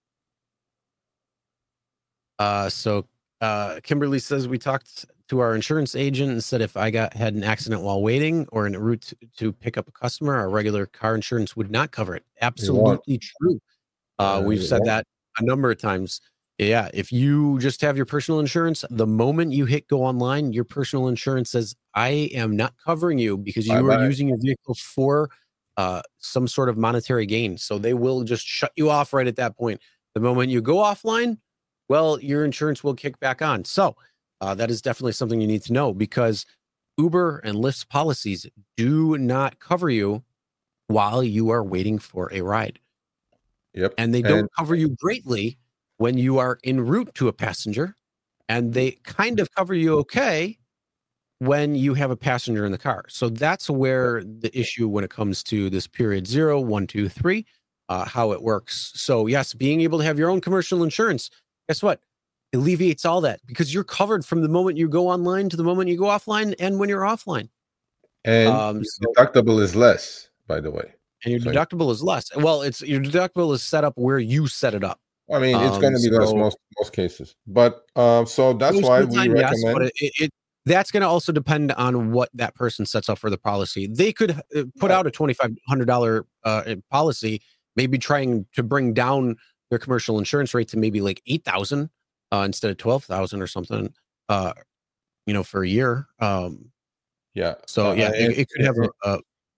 Speaker 1: Uh, so uh, Kimberly says we talked to our insurance agent and said if I got had an accident while waiting or en route to, to pick up a customer, our regular car insurance would not cover it. Absolutely true. Uh,
Speaker 2: Uh,
Speaker 1: we've
Speaker 2: it
Speaker 1: said
Speaker 2: won't.
Speaker 1: that a number of times. Yeah, if you just have your personal insurance, the moment you hit go online, your personal insurance says, I am not covering you because you
Speaker 2: Bye-bye.
Speaker 1: are using your vehicle for uh, some sort of monetary gain. So they will just shut you off right at that point. The moment you go offline, well, your insurance will kick back on. So uh, that is definitely something you need to know because Uber and Lyft's policies do not cover you while you are waiting for a ride.
Speaker 2: Yep.
Speaker 1: And they don't
Speaker 2: And
Speaker 1: cover you greatly when you are en route to a passenger, and they kind of cover you okay when you have a passenger in the car. So that's where the issue when it comes to this period zero, one, two, three, uh, how it works. So yes, being able to have your own commercial insurance, guess what? Alleviates all that because you're covered from the moment you go online to the moment you go offline and when you're offline.
Speaker 2: and
Speaker 1: Um,
Speaker 2: your
Speaker 1: so-
Speaker 2: deductible is less, by the way.
Speaker 1: And your
Speaker 2: So-
Speaker 1: deductible is less. Well, it's your deductible is set up where you set it up.
Speaker 2: I mean, it's
Speaker 1: Um,
Speaker 2: going to be less
Speaker 1: so-
Speaker 2: most most cases, but um, so that's
Speaker 1: Most
Speaker 2: why
Speaker 1: of the
Speaker 2: we
Speaker 1: time, yes,
Speaker 2: recommend.
Speaker 1: but it, it, it that's going to also depend on what that person sets up for the policy. They could uh, put
Speaker 2: Right.
Speaker 1: out a twenty-five hundred dollars uh, policy, maybe trying to bring down their commercial insurance rate to maybe like eight thousand uh, instead of twelve thousand or something. Uh, you know, for a year. Um,
Speaker 2: yeah.
Speaker 1: so
Speaker 2: uh,
Speaker 1: yeah,
Speaker 2: and-
Speaker 1: it, it could have a, a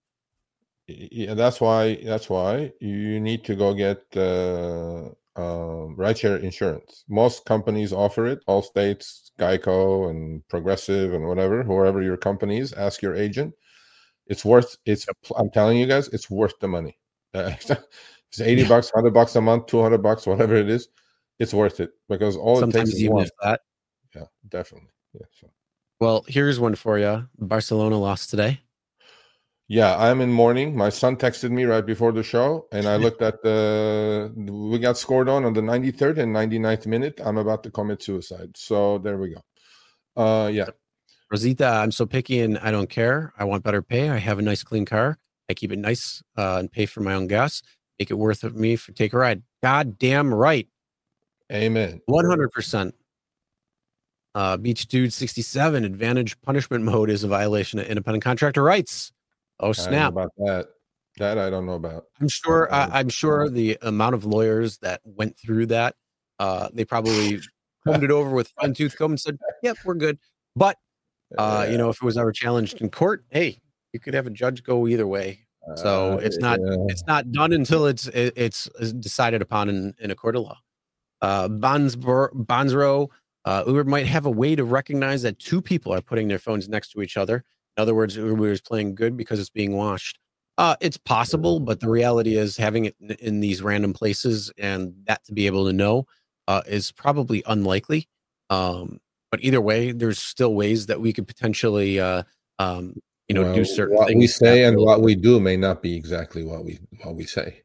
Speaker 2: yeah, that's why that's why you need to go get uh, um, rideshare insurance. Most companies offer it. All states, Geico and Progressive and whatever, whoever your company is, ask your agent. It's worth. It's. I'm telling you guys, it's worth the money. Uh, it's eighty
Speaker 1: Yeah.
Speaker 2: bucks, hundred bucks a month, two hundred bucks, whatever it is. It's worth it because all it
Speaker 1: sometimes
Speaker 2: takes is
Speaker 1: even
Speaker 2: one.
Speaker 1: if that.
Speaker 2: Yeah, definitely. Yeah. So.
Speaker 1: Well, here's one for you. Barcelona lost today.
Speaker 2: Yeah, I'm in mourning. My son texted me right before the show, and I looked at the we got scored on on the ninety-third and ninety-ninth minute. I'm about to commit suicide. So there we go. Uh, yeah.
Speaker 1: Rosita, I'm so picky and I don't care. I want better pay. I have a nice, clean car. I keep it nice uh, and pay for my own gas. Make it worth it for me for take a ride. God damn right.
Speaker 2: Amen.
Speaker 1: one hundred percent. Uh, Beach Dude sixty-seven, advantage punishment mode is a violation of independent contractor rights. Oh, snap.
Speaker 2: I don't know about that. That I don't know about.
Speaker 1: I'm sure. Uh, I'm sure the amount of lawyers that went through that, uh, they probably combed it over with fine tooth comb and said, "Yep, we're good." But uh, yeah. you know, if it was ever challenged in court, hey, you could have a judge go either way. So uh, it's not. Yeah. It's not done until it's it, it's decided upon in, in a court of law. Uh, Bonsbro, Bonsro, uh, Uber might have a way to recognize that two people are putting their phones next to each other. In other words, Uber is playing good because it's being washed. Uh, it's possible, but the reality is having it in, in these random places and that to be able to know uh, is probably unlikely. Um, but either way, there's still ways that we could potentially, uh, um, you know,
Speaker 2: well,
Speaker 1: do certain
Speaker 2: what
Speaker 1: things.
Speaker 2: We say and what we do may not be exactly what we what we say.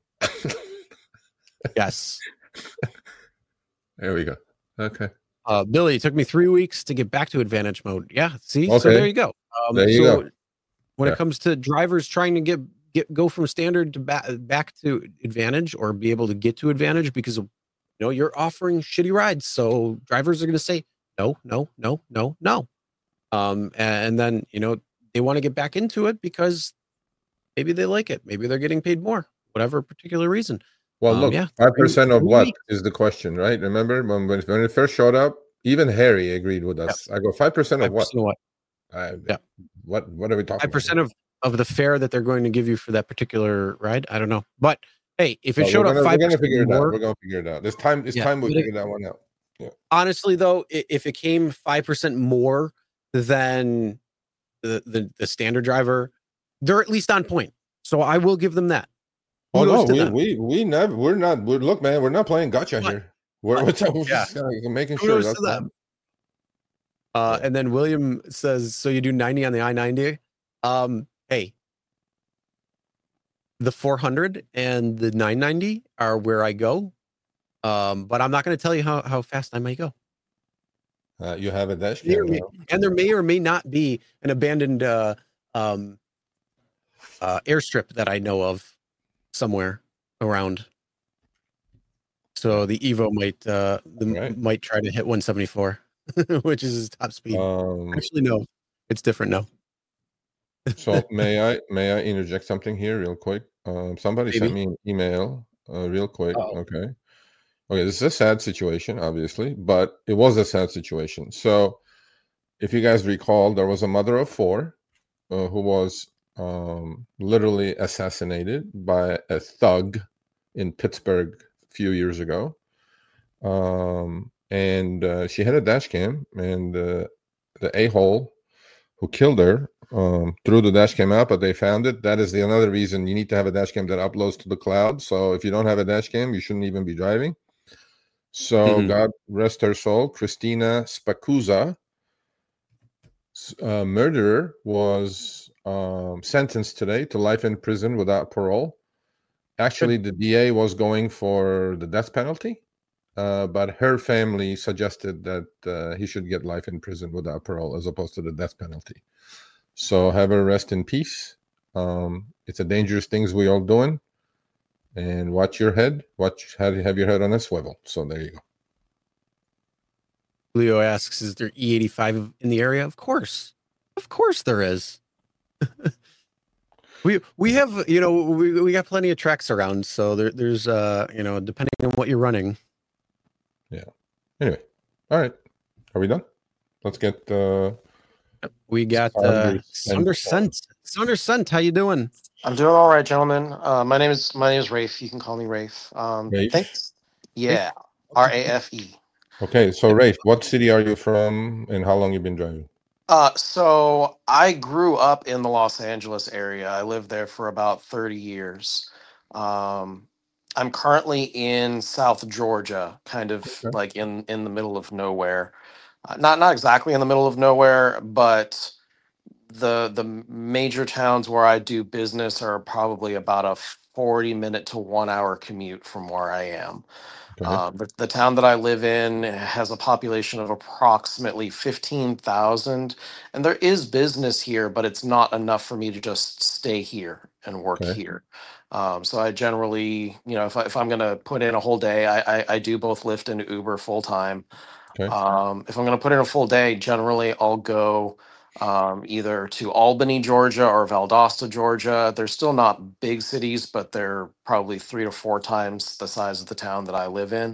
Speaker 1: Yes.
Speaker 2: There we go. Okay.
Speaker 1: Uh, Billy, it took me three weeks to get back to advantage mode. Yeah. See,
Speaker 2: okay.
Speaker 1: So there you go. Um,
Speaker 2: there you
Speaker 1: so
Speaker 2: go.
Speaker 1: When
Speaker 2: yeah.
Speaker 1: it comes to drivers trying to get get go from standard to back back to advantage or be able to get to advantage because of, you know, you're offering shitty rides, so drivers are going to say no, no, no, no, no. Um, and then you know they want to get back into it because maybe they like it, maybe they're getting paid more, whatever particular reason.
Speaker 2: Well,
Speaker 1: um,
Speaker 2: look,
Speaker 1: yeah,
Speaker 2: five percent of what is the question, right? Remember when when when it first showed up, even Harry agreed with us. Yep. I go five percent of what?
Speaker 1: what?
Speaker 2: Uh,
Speaker 1: yeah.
Speaker 2: What what are we talking
Speaker 1: five percent
Speaker 2: about?
Speaker 1: of of the fare that they're going to give you for that particular ride. I don't know, but hey, if it
Speaker 2: well,
Speaker 1: showed
Speaker 2: gonna,
Speaker 1: up five
Speaker 2: we're gonna
Speaker 1: percent
Speaker 2: figure it
Speaker 1: more,
Speaker 2: out. We're gonna figure it out. This time, this
Speaker 1: yeah,
Speaker 2: time we'll
Speaker 1: it,
Speaker 2: figure that one out. Yeah.
Speaker 1: Honestly, though, if it came five percent more than the, the the standard driver, they're at least on point. So I will give them that.
Speaker 2: Oh no, we, we we never. We're not. We're look, man. We're not playing gotcha
Speaker 1: what?
Speaker 2: here. We're, we're, we're
Speaker 1: yeah.
Speaker 2: just uh, making
Speaker 1: Kudos
Speaker 2: sure.
Speaker 1: To them. Uh, yeah. And then William says, "So you do ninety on the I ninety?" Um, hey, the four hundred and the nine ninety are where I go, um, but I'm not going to tell you how, how fast I might go.
Speaker 2: Uh, you have a dash cam,
Speaker 1: may, and there may or may not be an abandoned uh, um, uh, airstrip that I know of somewhere around. So the Evo might uh, the, right. might try to hit one seventy-four, which is his top speed. Um, Actually, no, it's different now.
Speaker 2: So may I may I interject something here real quick? Um, somebody Maybe. sent me an email uh, real quick. Uh-oh. Okay. Okay, this is a sad situation, obviously, but it was a sad situation. So if you guys recall, there was a mother of four uh, who was um, literally assassinated by a thug in Pittsburgh a few years ago. Um, and uh, she had a dash cam, and uh, the a-hole who killed her um, threw the dash cam out, but they found it. That is the another reason you need to have a dash cam that uploads to the cloud. So if you don't have a dash cam, you shouldn't even be driving. So mm-hmm. God rest her soul. Christina Spacuzza, uh, murderer, was um, sentenced today to life in prison without parole. Actually, the D A was going for the death penalty, uh, but her family suggested that uh, he should get life in prison without parole as opposed to the death penalty. So have her rest in peace. Um, it's a dangerous things we all doing. And watch your head. Watch have, have your head on a swivel. So there you go.
Speaker 1: Leo asks, is there E eighty-five in the area? Of course. Of course there is. we we have, you know, we, we got plenty of tracks around. So there, there's, uh, you know, depending on what you're running.
Speaker 2: Yeah. Anyway. All right. Are we done? Let's get... Uh,
Speaker 1: we got uh, Sunder Sunt. Sunder Sunt, how you doing?
Speaker 4: I'm doing all right, gentlemen. Uh, my name is my name is Rafe. You can call me Rafe. Um,
Speaker 2: Rafe?
Speaker 4: Thanks. Yeah, R A F E.
Speaker 2: Okay, so Rafe, what city are you from, and how long you been driving?
Speaker 4: Uh, so I grew up in the Los Angeles area. I lived there for about thirty years. Um, I'm currently in South Georgia, kind of okay. like in in the middle of nowhere. Uh, not not exactly in the middle of nowhere, but the the major towns where I do business are probably about a forty minute to one hour commute from where I am.
Speaker 2: Okay.
Speaker 4: Uh, the, the town that I live in has a population of approximately fifteen thousand, and there is business here, but it's not enough for me to just stay here and work
Speaker 2: Okay.
Speaker 4: here. Um, so I generally, you know, if, I, if I'm going to put in a whole day, I, I, I do both Lyft and Uber full time.
Speaker 2: Okay.
Speaker 4: Um, if I'm going to put in a full day, generally I'll go um, either to Albany, Georgia, or Valdosta, Georgia. They're still not big cities, but they're probably three to four times the size of the town that I live in.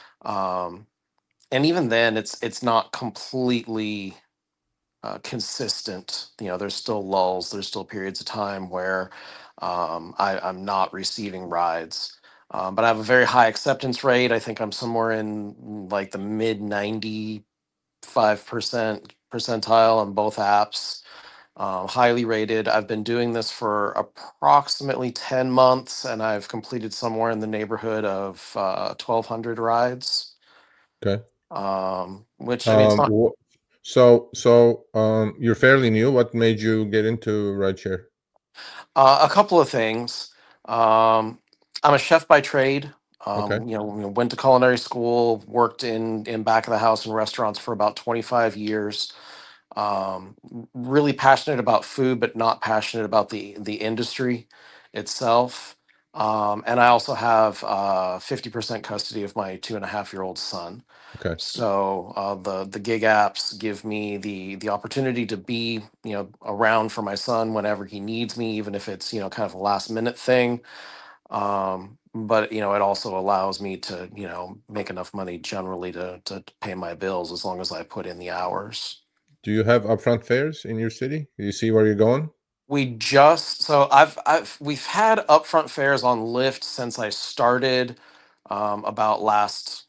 Speaker 4: Um, and even then, it's it's not completely uh, consistent. You know, there's still lulls. There's still periods of time where um, I, I'm not receiving rides. Um, but I have a very high acceptance rate. I think I'm somewhere in mm, like the mid ninety five percent percentile on both apps. Um, highly rated. I've been doing this for approximately ten months and I've completed somewhere in the neighborhood of uh, twelve hundred rides.
Speaker 2: Okay.
Speaker 4: Um, which I mean, it's
Speaker 2: Um,
Speaker 4: not
Speaker 2: wh- so so um, you're fairly new. What made you get into rideshare?
Speaker 4: uh, a couple of things. Um, I'm a chef by trade.
Speaker 2: Okay.
Speaker 4: Um, you know, you know, went to culinary school, worked in in back of the house in restaurants for about twenty-five years. Um, really passionate about food, but not passionate about the the industry itself. Um, and I also have uh, fifty percent custody of my two and a half year old son.
Speaker 2: Okay.
Speaker 4: So uh, the the gig apps give me the the opportunity to be, you know, around for my son whenever he needs me, even if it's, you know, kind of a last minute thing. Um, but you know, it also allows me to, you know, make enough money generally to to pay my bills as long as I put in the hours.
Speaker 2: Do you have upfront fares in your city? Do you see where you're going?
Speaker 4: We just so I've I've we've had upfront fares on Lyft since I started um, about last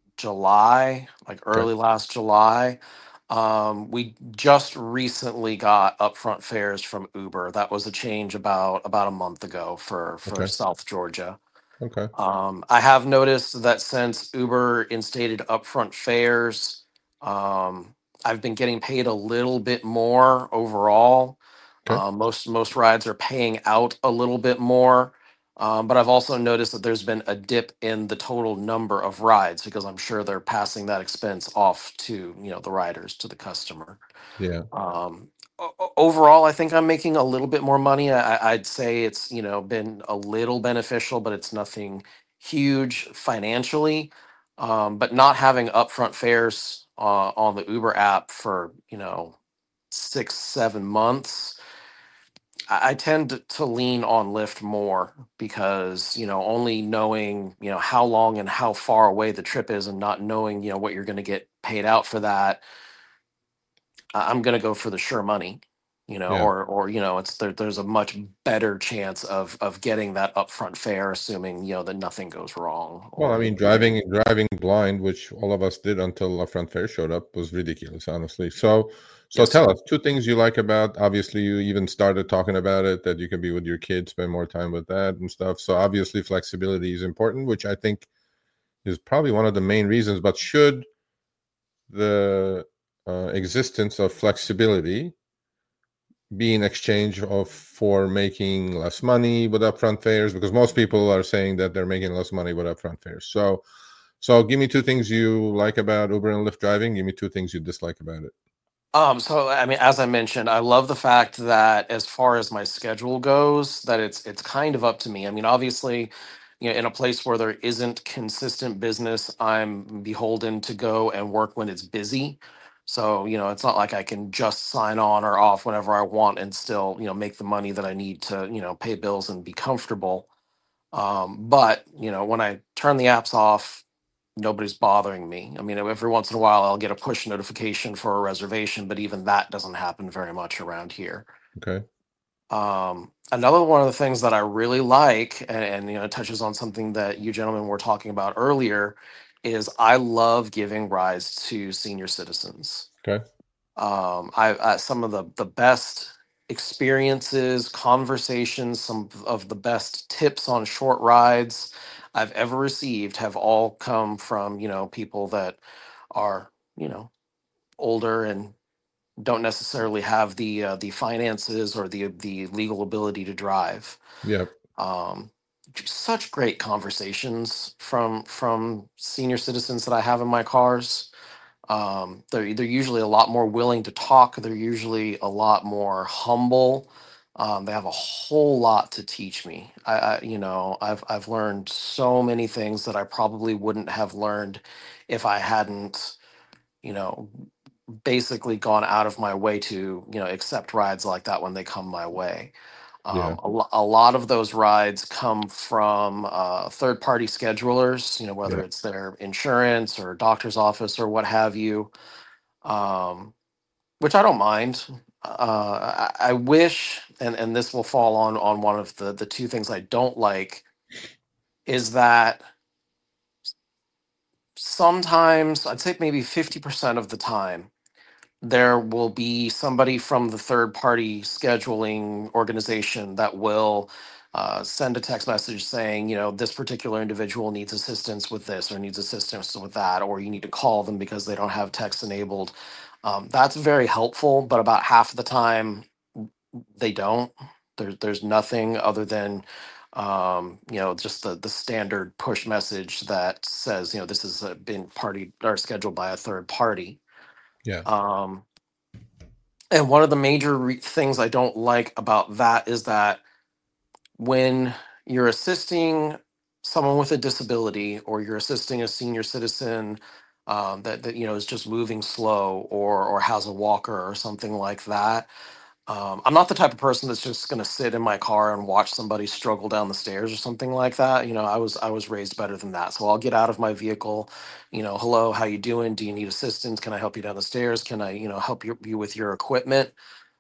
Speaker 4: July, like
Speaker 2: Okay.
Speaker 4: early last July. Um, we just recently got upfront fares from Uber. That was a change about about a month ago for for
Speaker 2: Okay.
Speaker 4: South Georgia.
Speaker 2: Okay.
Speaker 4: Um, I have noticed that since Uber instated upfront fares, um, I've been getting paid a little bit more overall.
Speaker 2: Okay.
Speaker 4: Um, most most rides are paying out a little bit more, um, but I've also noticed that there's been a dip in the total number of rides because I'm sure they're passing that expense off to, you know, the riders, to the customer.
Speaker 2: Yeah.
Speaker 4: Um, o- o- overall, I think I'm making a little bit more money. I, I- I'd say it's, you know, been a little beneficial, but it's nothing huge financially. Um, but not having upfront fares uh, on the Uber app for, you know, six, seven months, I, I tend to, to lean on Lyft more because, you know, only knowing, you know, how long and how far away the trip is and not knowing, you know, what you're going to get paid out for that, I- I'm gonna go for the sure money, you know,
Speaker 2: Yeah.
Speaker 4: or or you know, it's there, there's a much better chance of of getting that upfront fare, assuming, you know, that nothing goes wrong
Speaker 2: Well, I
Speaker 4: or, you
Speaker 2: mean,
Speaker 4: know, you're-
Speaker 2: driving driving blind, which all of us did until upfront fare showed up, was ridiculous, honestly. So, so
Speaker 4: yes.
Speaker 2: tell us two things you like about. Obviously, you even started talking about it that you can be with your kids, spend more time with that and stuff. So obviously, flexibility is important, which I think is probably one of the main reasons. But should the uh, existence of flexibility be in exchange of for making less money with upfront fares? Because most people are saying that they're making less money with upfront fares. So, so give me two things you like about Uber and Lyft driving. Give me two things you dislike about it.
Speaker 4: Um, so I mean, as I mentioned, I love the fact that as far as my schedule goes, that it's it's kind of up to me. I mean, obviously, you know, in a place where there isn't consistent business, I'm beholden to go and work when it's busy. So, you know, it's not like I can just sign on or off whenever I want and still, you know, make the money that I need to, you know, pay bills and be comfortable. Um, but, you know, when I turn the apps off, nobody's bothering me. I mean, every once in a while I'll get a push notification for a reservation, but even that doesn't happen very much around here.
Speaker 2: Okay.
Speaker 4: Um, another one of the things that I really like, and, and you know, it touches on something that you gentlemen were talking about earlier, is I love giving rides to senior citizens.
Speaker 2: Okay.
Speaker 4: Um, I, I some of the the best experiences, conversations, some of the best tips on short rides I've ever received have all come from, you know, people that are, you know, older and don't necessarily have the uh, the finances or the the legal ability to drive.
Speaker 2: Yeah.
Speaker 4: Um, such great conversations from from senior citizens that I have in my cars. Um, they're they're usually a lot more willing to talk. They're usually a lot more humble. Um, they have a whole lot to teach me. I, I, you know, I've I've learned so many things that I probably wouldn't have learned if I hadn't, you know, basically gone out of my way to, you know, accept rides like that when they come my way.
Speaker 2: Yeah.
Speaker 4: Um, a, lo- a lot of those rides come from uh, third-party schedulers, you know, whether
Speaker 2: Yeah.
Speaker 4: it's their insurance or doctor's office or what have you, um, which I don't mind. Uh, I, I wish, and, and this will fall on on one of the the two things I don't like, is that sometimes I'd say maybe fifty percent of the time there will be somebody from the third party scheduling organization that will uh, send a text message saying, you know, this particular individual needs assistance with this or needs assistance with that, or you need to call them because they don't have text enabled. Um, that's very helpful, but about half of the time they don't. There's there's nothing other than um, you know, just the the standard push message that says, you know, this has uh, been party or scheduled by a third party.
Speaker 2: Yeah.
Speaker 4: Um, and one of the major re- things I don't like about that is that when you're assisting someone with a disability or you're assisting a senior citizen um, that, that you know is just moving slow or or has a walker or something like that, um, I'm not the type of person that's just going to sit in my car and watch somebody struggle down the stairs or something like that. You know, I was I was raised better than that. So I'll get out of my vehicle. You know, hello, how you doing? Do you need assistance? Can I help you down the stairs? Can I, you know, help you, you with your equipment?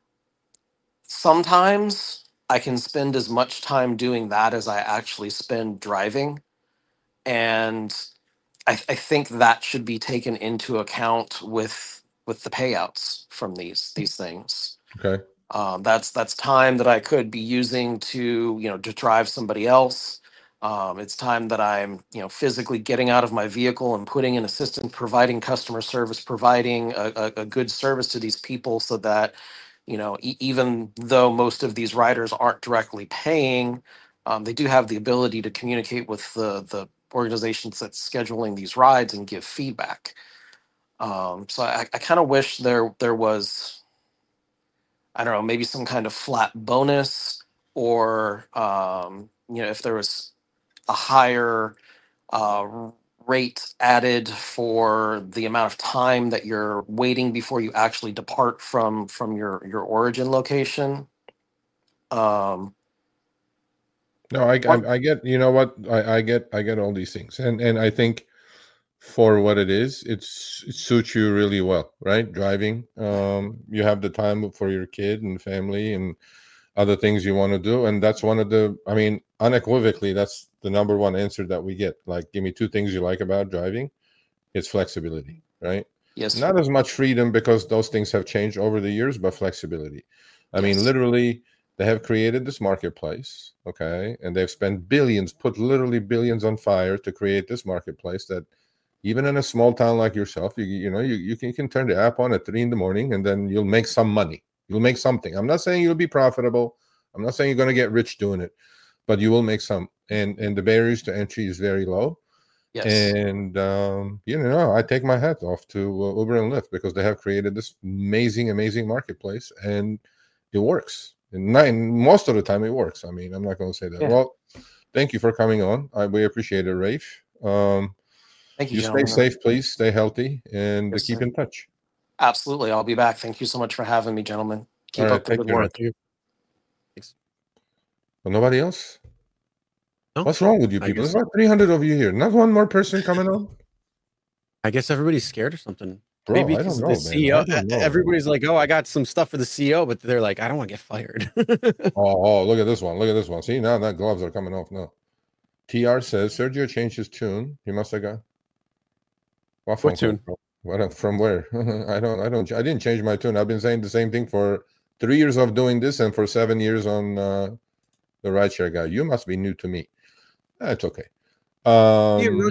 Speaker 4: Sometimes I can spend as much time doing that as I actually spend driving, and I, I think that should be taken into account with with the payouts from these these things.
Speaker 2: Okay.
Speaker 4: Um, that's that's time that I could be using to, you know, to drive somebody else. Um, it's time that I'm, you know, physically getting out of my vehicle and putting in assistance, providing customer service, providing a, a, a good service to these people, so that, you know, e- even though most of these riders aren't directly paying, um, they do have the ability to communicate with the the organizations that's scheduling these rides and give feedback. Um, so I, I kind of wish there there was, I don't know, maybe some kind of flat bonus, or um, you know, if there was a higher uh, r- rate added for the amount of time that you're waiting before you actually depart from from your your origin location. Um,
Speaker 2: No, I,
Speaker 4: one,
Speaker 2: I I get, you know what, I, I get I get all these things, and and I think for what it is, it's it suits you really well, right? Driving, um, you have the time for your kid and family and other things you want to do, and that's one of the, I mean, unequivocally, that's the number one answer that we get. Like, give me two things you like about driving. It's flexibility, right?
Speaker 4: yes,
Speaker 2: Not as much freedom because those things have changed over the years, but flexibility. I mean,
Speaker 4: yes,
Speaker 2: literally, they have created this marketplace, okay, and they've spent billions, put literally billions on fire to create this marketplace that even in a small town like yourself, you you know, you, you can you can turn the app on at three in the morning and then you'll make some money. You'll make something. I'm not saying you'll be profitable. I'm not saying you're going to get rich doing it, but you will make some. And and the barriers to entry is very low.
Speaker 4: yes,
Speaker 2: And um, you know, I take my hat off to uh, Uber and Lyft because they have created this amazing, amazing marketplace, and it works. And nine, most of the time, it works. I mean, I'm not going to say that.
Speaker 4: yeah.
Speaker 2: Well, thank you for coming on. I we appreciate it, Rafe. Um,
Speaker 4: Thank you,
Speaker 2: you stay
Speaker 4: gentlemen.
Speaker 2: safe, please. Stay healthy, and
Speaker 4: Yes,
Speaker 2: keep
Speaker 4: sir.
Speaker 2: in touch.
Speaker 4: Absolutely. I'll be back. Thank you so much for having me, gentlemen.
Speaker 2: All
Speaker 4: Keep
Speaker 2: right,
Speaker 4: up the
Speaker 2: take
Speaker 4: good
Speaker 2: care.
Speaker 1: Yeah,
Speaker 4: work.
Speaker 1: thank you. Thanks.
Speaker 2: Well, nobody else?
Speaker 1: No,
Speaker 2: What's wrong with you
Speaker 1: I
Speaker 2: people?
Speaker 1: guess
Speaker 2: There's about three hundred of you here. Not one more person coming on?
Speaker 1: I guess everybody's scared or something.
Speaker 2: Bro,
Speaker 1: Maybe
Speaker 2: I
Speaker 1: because
Speaker 2: don't
Speaker 1: of the
Speaker 2: know, man.
Speaker 1: C E O.
Speaker 2: I don't know, man.
Speaker 1: Everybody's like, "Oh, I got some stuff for the C E O," but they're like, "I don't want to get fired."
Speaker 2: Oh, oh, look at this one. Look at this one. See, now that gloves are coming off now. T R says Sergio changed his tune. He must have got what phone
Speaker 1: What
Speaker 2: call,
Speaker 1: tune?
Speaker 2: bro? What, from where? I don't, I don't, I didn't change my tune. I've been saying the same thing for three years of doing this and for seven years on uh, the rideshare guy. You must be new to me. That's okay.
Speaker 1: Yeah,
Speaker 2: Um,
Speaker 1: Rose,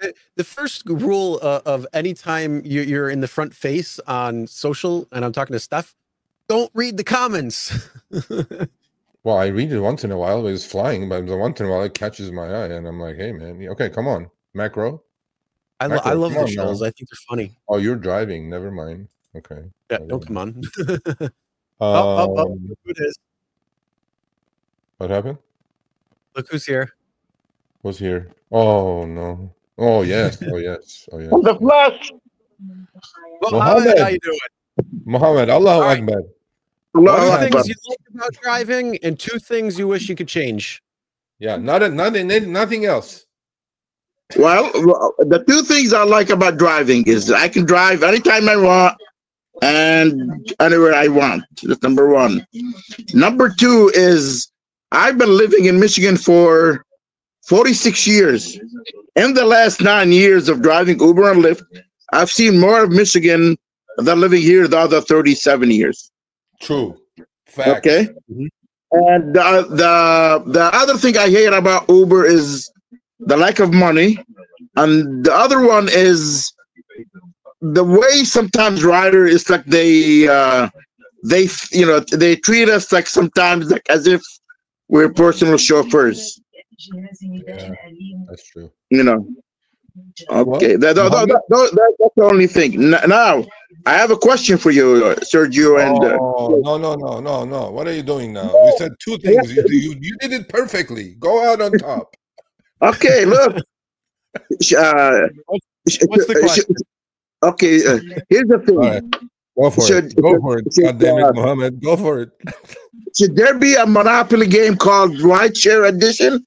Speaker 1: the, the first rule uh, of any time you, you're in the front face on social, and I'm talking to Steph, don't read the comments.
Speaker 2: Well, I read it once in a while. It's flying, but once in a while it catches my eye, and I'm like, "Hey, man, okay, come on, macro."
Speaker 1: I, lo-
Speaker 2: Macro,
Speaker 1: I love
Speaker 2: come
Speaker 1: the
Speaker 2: on
Speaker 1: shows.
Speaker 2: now.
Speaker 1: I think they're funny.
Speaker 2: Oh, you're driving. Never mind. Okay.
Speaker 1: Yeah,
Speaker 2: Never
Speaker 1: don't come
Speaker 2: mind.
Speaker 1: on. oh, oh, oh,
Speaker 2: Um,
Speaker 1: look who it is.
Speaker 2: what happened?
Speaker 1: Look who's here.
Speaker 2: Who's here? Oh no. Oh yes. Oh yes. Oh yes.
Speaker 5: On the flash.
Speaker 1: Well,
Speaker 2: Mohammed.
Speaker 1: how you doing?
Speaker 2: Muhammad, Allahu
Speaker 1: All right.
Speaker 2: Akbar.
Speaker 5: Allah
Speaker 1: Two
Speaker 2: What's
Speaker 5: Akbar.
Speaker 1: things you like about driving, and two things you wish you could change.
Speaker 2: Yeah, not a, nothing, nothing else.
Speaker 5: Well, the two things I like about driving is I can drive anytime I want and anywhere I want. That's number one. Number two is I've been living in Michigan for forty-six years. In the last nine years of driving Uber and Lyft, I've seen more of Michigan than living here the other thirty-seven years.
Speaker 2: True. Facts.
Speaker 5: Okay.
Speaker 1: Mhm.
Speaker 5: And the, the the other thing I hate about Uber is the lack of money, and the other one is the way sometimes rider is like they uh, they you know they treat us like sometimes like as if we're personal chauffeurs.
Speaker 2: Yeah, that's true.
Speaker 5: You know. Okay,
Speaker 2: What?
Speaker 5: that, that, that, that, that- that's the only thing. N- Now, I have a question for you, uh, Sergio, and uh,
Speaker 2: Oh, no, no, no, no, no. What are you doing now? We said two things. You, you, you did it perfectly. Go out on top.
Speaker 5: okay, look. Sh- uh, sh-
Speaker 1: What's the
Speaker 5: sh-
Speaker 1: question?
Speaker 5: Okay, uh, here's the thing.
Speaker 2: All right. Go for
Speaker 5: Should-
Speaker 2: it. Go for it.
Speaker 5: should,
Speaker 2: God damn
Speaker 5: uh,
Speaker 2: it, Muhammad. Go for it.
Speaker 5: Should there be a Monopoly game called Rideshare Edition?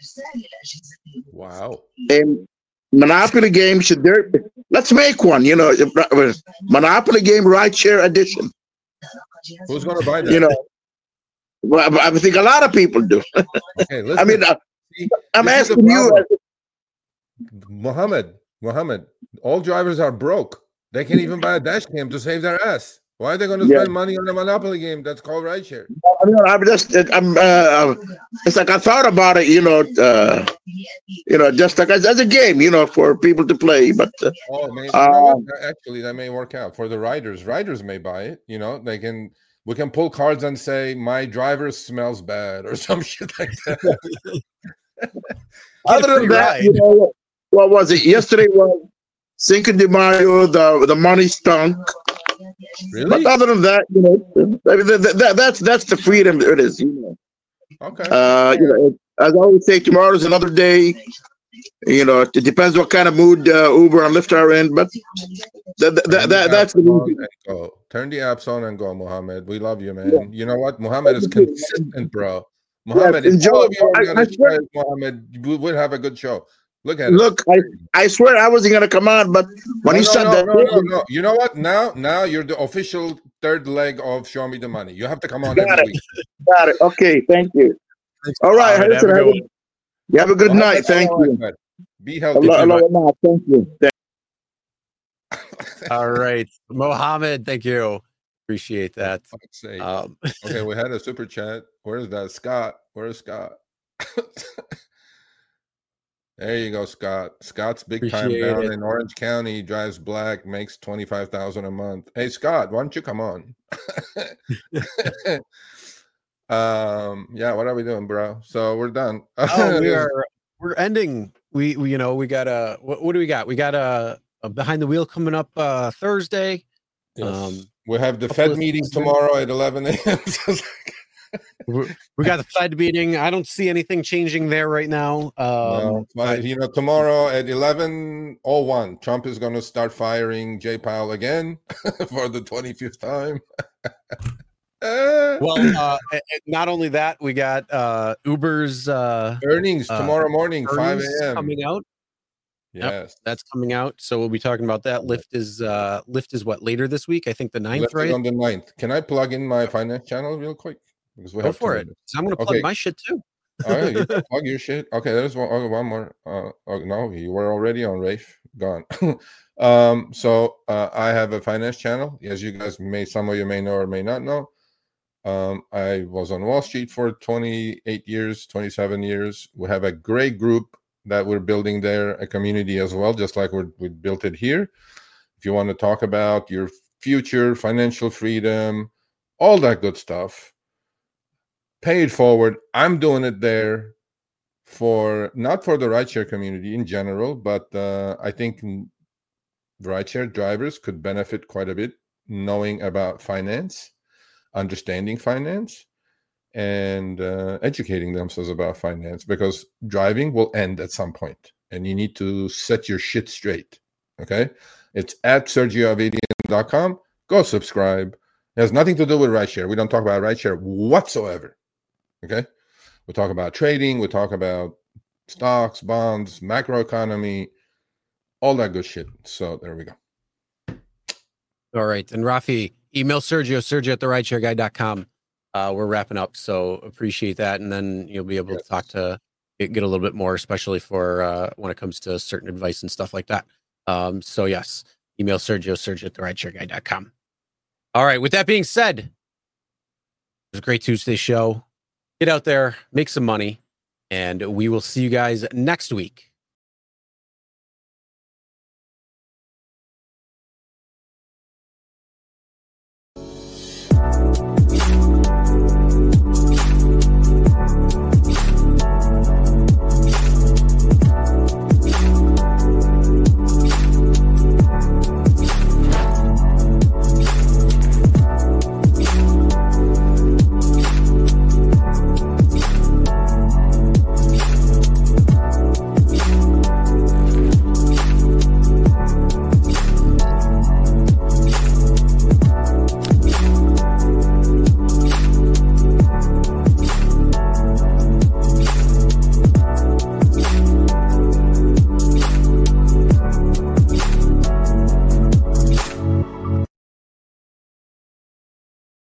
Speaker 2: Wow.
Speaker 5: A Monopoly game, should there? Let's make one. You know, uh, Monopoly game Rideshare Edition.
Speaker 2: Who's going to buy that?
Speaker 5: You know, well, I I think a lot of people do.
Speaker 2: okay, listen.
Speaker 5: I mean, uh,
Speaker 2: See,
Speaker 5: I'm
Speaker 2: this is the
Speaker 5: asking you.
Speaker 2: problem. Muhammad, Muhammad, all drivers are broke. They can't even buy a dash cam to save their ass. Why are they going to
Speaker 5: Yeah.
Speaker 2: spend money on a Monopoly game that's called rideshare?
Speaker 5: I mean, I'm just, I'm, uh, it's like I thought about it, you know, uh, you know, just like as, as a game, you know, for people to play. But uh,
Speaker 2: Oh, man, you
Speaker 5: Uh,
Speaker 2: know what? Actually, that may work out for the riders. Riders may buy it. You know, they can. We can pull cards and say my driver smells bad or some shit like that.
Speaker 1: Get a
Speaker 5: other
Speaker 1: free
Speaker 5: than that,
Speaker 1: ride.
Speaker 5: you know, what was it? Yesterday was Cinco de Mayo. The the money stunk.
Speaker 2: Really?
Speaker 5: But other than that, you know, I mean, that, that, that's that's the freedom it is. You know,
Speaker 2: Okay.
Speaker 5: uh, you know, it, as I always say, tomorrow's another day. You know, it depends what kind of mood uh, Uber and Lyft are in, but that, that, that, that that's the
Speaker 2: Apps on
Speaker 5: reason.
Speaker 2: and go. Turn the apps on and go, Muhammad. We love you, man. You know what? Muhammad is consistent, bro. Muhammad, if
Speaker 5: enjoy.
Speaker 2: all of you
Speaker 5: I-
Speaker 2: are
Speaker 5: I
Speaker 2: gonna
Speaker 5: swear-
Speaker 2: try Muhammad, we would have a good show. Look at it.
Speaker 5: Look, I, I swear I wasn't gonna come on, but when
Speaker 2: no,
Speaker 5: he
Speaker 2: no,
Speaker 5: said
Speaker 2: no,
Speaker 5: that,
Speaker 2: no, no, no. You know what? Now, now you're the official third leg of Show Me the Money. You have to come on
Speaker 5: Got
Speaker 2: every
Speaker 5: it.
Speaker 2: week.
Speaker 5: got it. Okay, thank you. All right,
Speaker 1: All right,
Speaker 5: listen,
Speaker 1: have a
Speaker 5: have
Speaker 1: good
Speaker 5: a-
Speaker 1: one.
Speaker 5: you have a good
Speaker 2: Muhammad,
Speaker 5: night. Thank
Speaker 2: Allahu
Speaker 5: you.
Speaker 2: Akbar. Be healthy.
Speaker 5: Allah, Allah, Allah, thank you. Thank
Speaker 1: All right, Mohammed, thank you. Appreciate that.
Speaker 2: Fuck's sake.
Speaker 1: Um,
Speaker 2: Okay, we had a super chat. Where's that? Scott. Where's Scott? There you go, Scott. Scott's big time
Speaker 1: Appreciate
Speaker 2: down
Speaker 1: it.
Speaker 2: in Orange County, drives black, makes twenty-five thousand a month. Hey, Scott, why don't you come on? um, yeah, what are we doing, bro? So we're done.
Speaker 1: oh, we are we're ending. We, we you know we got a what, what do we got? We got a, a behind the wheel coming up uh Thursday.
Speaker 2: Yes.
Speaker 1: Um,
Speaker 2: we have the
Speaker 1: couple
Speaker 2: Fed
Speaker 1: of
Speaker 2: meeting
Speaker 1: things.
Speaker 2: tomorrow at eleven a.m.
Speaker 1: we we got the Fed meeting. I don't see anything changing there right now. Um,
Speaker 2: No, but, you know, tomorrow at eleven oh one, Trump is going to start firing Jay Powell again for the twenty-fifth time.
Speaker 1: well, uh, a- a- not only that, we got uh, Uber's uh,
Speaker 2: earnings
Speaker 1: uh,
Speaker 2: tomorrow morning, five
Speaker 1: earnings
Speaker 2: a.m.
Speaker 1: coming out.
Speaker 2: Yes.
Speaker 1: That's coming out, so we'll be talking about that. Lyft is uh, Lyft is what later this week? I think the ninth,
Speaker 2: Left it
Speaker 1: right?
Speaker 2: on the ninth. Can I plug in my finance channel real quick? Because we
Speaker 1: Go
Speaker 2: have two
Speaker 1: for it.
Speaker 2: minutes.
Speaker 1: 'Cause I'm going to plug
Speaker 2: Okay.
Speaker 1: my shit too.
Speaker 2: All right, you can plug your shit. Okay, there's one, oh, one more. Uh, oh, no, you were already on Rafe. Gone. um, so uh, I have a finance channel. As you guys may, some of you may know or may not know. Um, I was on Wall Street for twenty-eight years, twenty-seven years. We have a great group that we're building there a community as well, just like we're, we built it here. If you want to talk about your future, financial freedom, all that good stuff, pay it forward. I'm doing it there for not for the rideshare community in general, but uh, I think rideshare drivers could benefit quite a bit knowing about finance, understanding finance, and uh, educating themselves about finance, because driving will end at some point and you need to set your shit straight. Okay. It's at sergio avedian dot com. Go subscribe. It has nothing to do with rideshare. We don't talk about rideshare whatsoever. Okay. We talk about trading. We talk about stocks, bonds, macroeconomy, all that good shit. So there we go.
Speaker 1: All right. And Rafi, email Sergio, Sergio at the rideshare guy dot com. Uh, we're wrapping up, so appreciate that. And then you'll be able yes. to talk to, get, get a little bit more, especially for uh, when it comes to certain advice and stuff like that. Um, so yes, email Sergio, Sergio at the rideshare guy dot com. All right. With that being said, it was a great Tuesday show. Get out there, make some money, and we will see you guys next week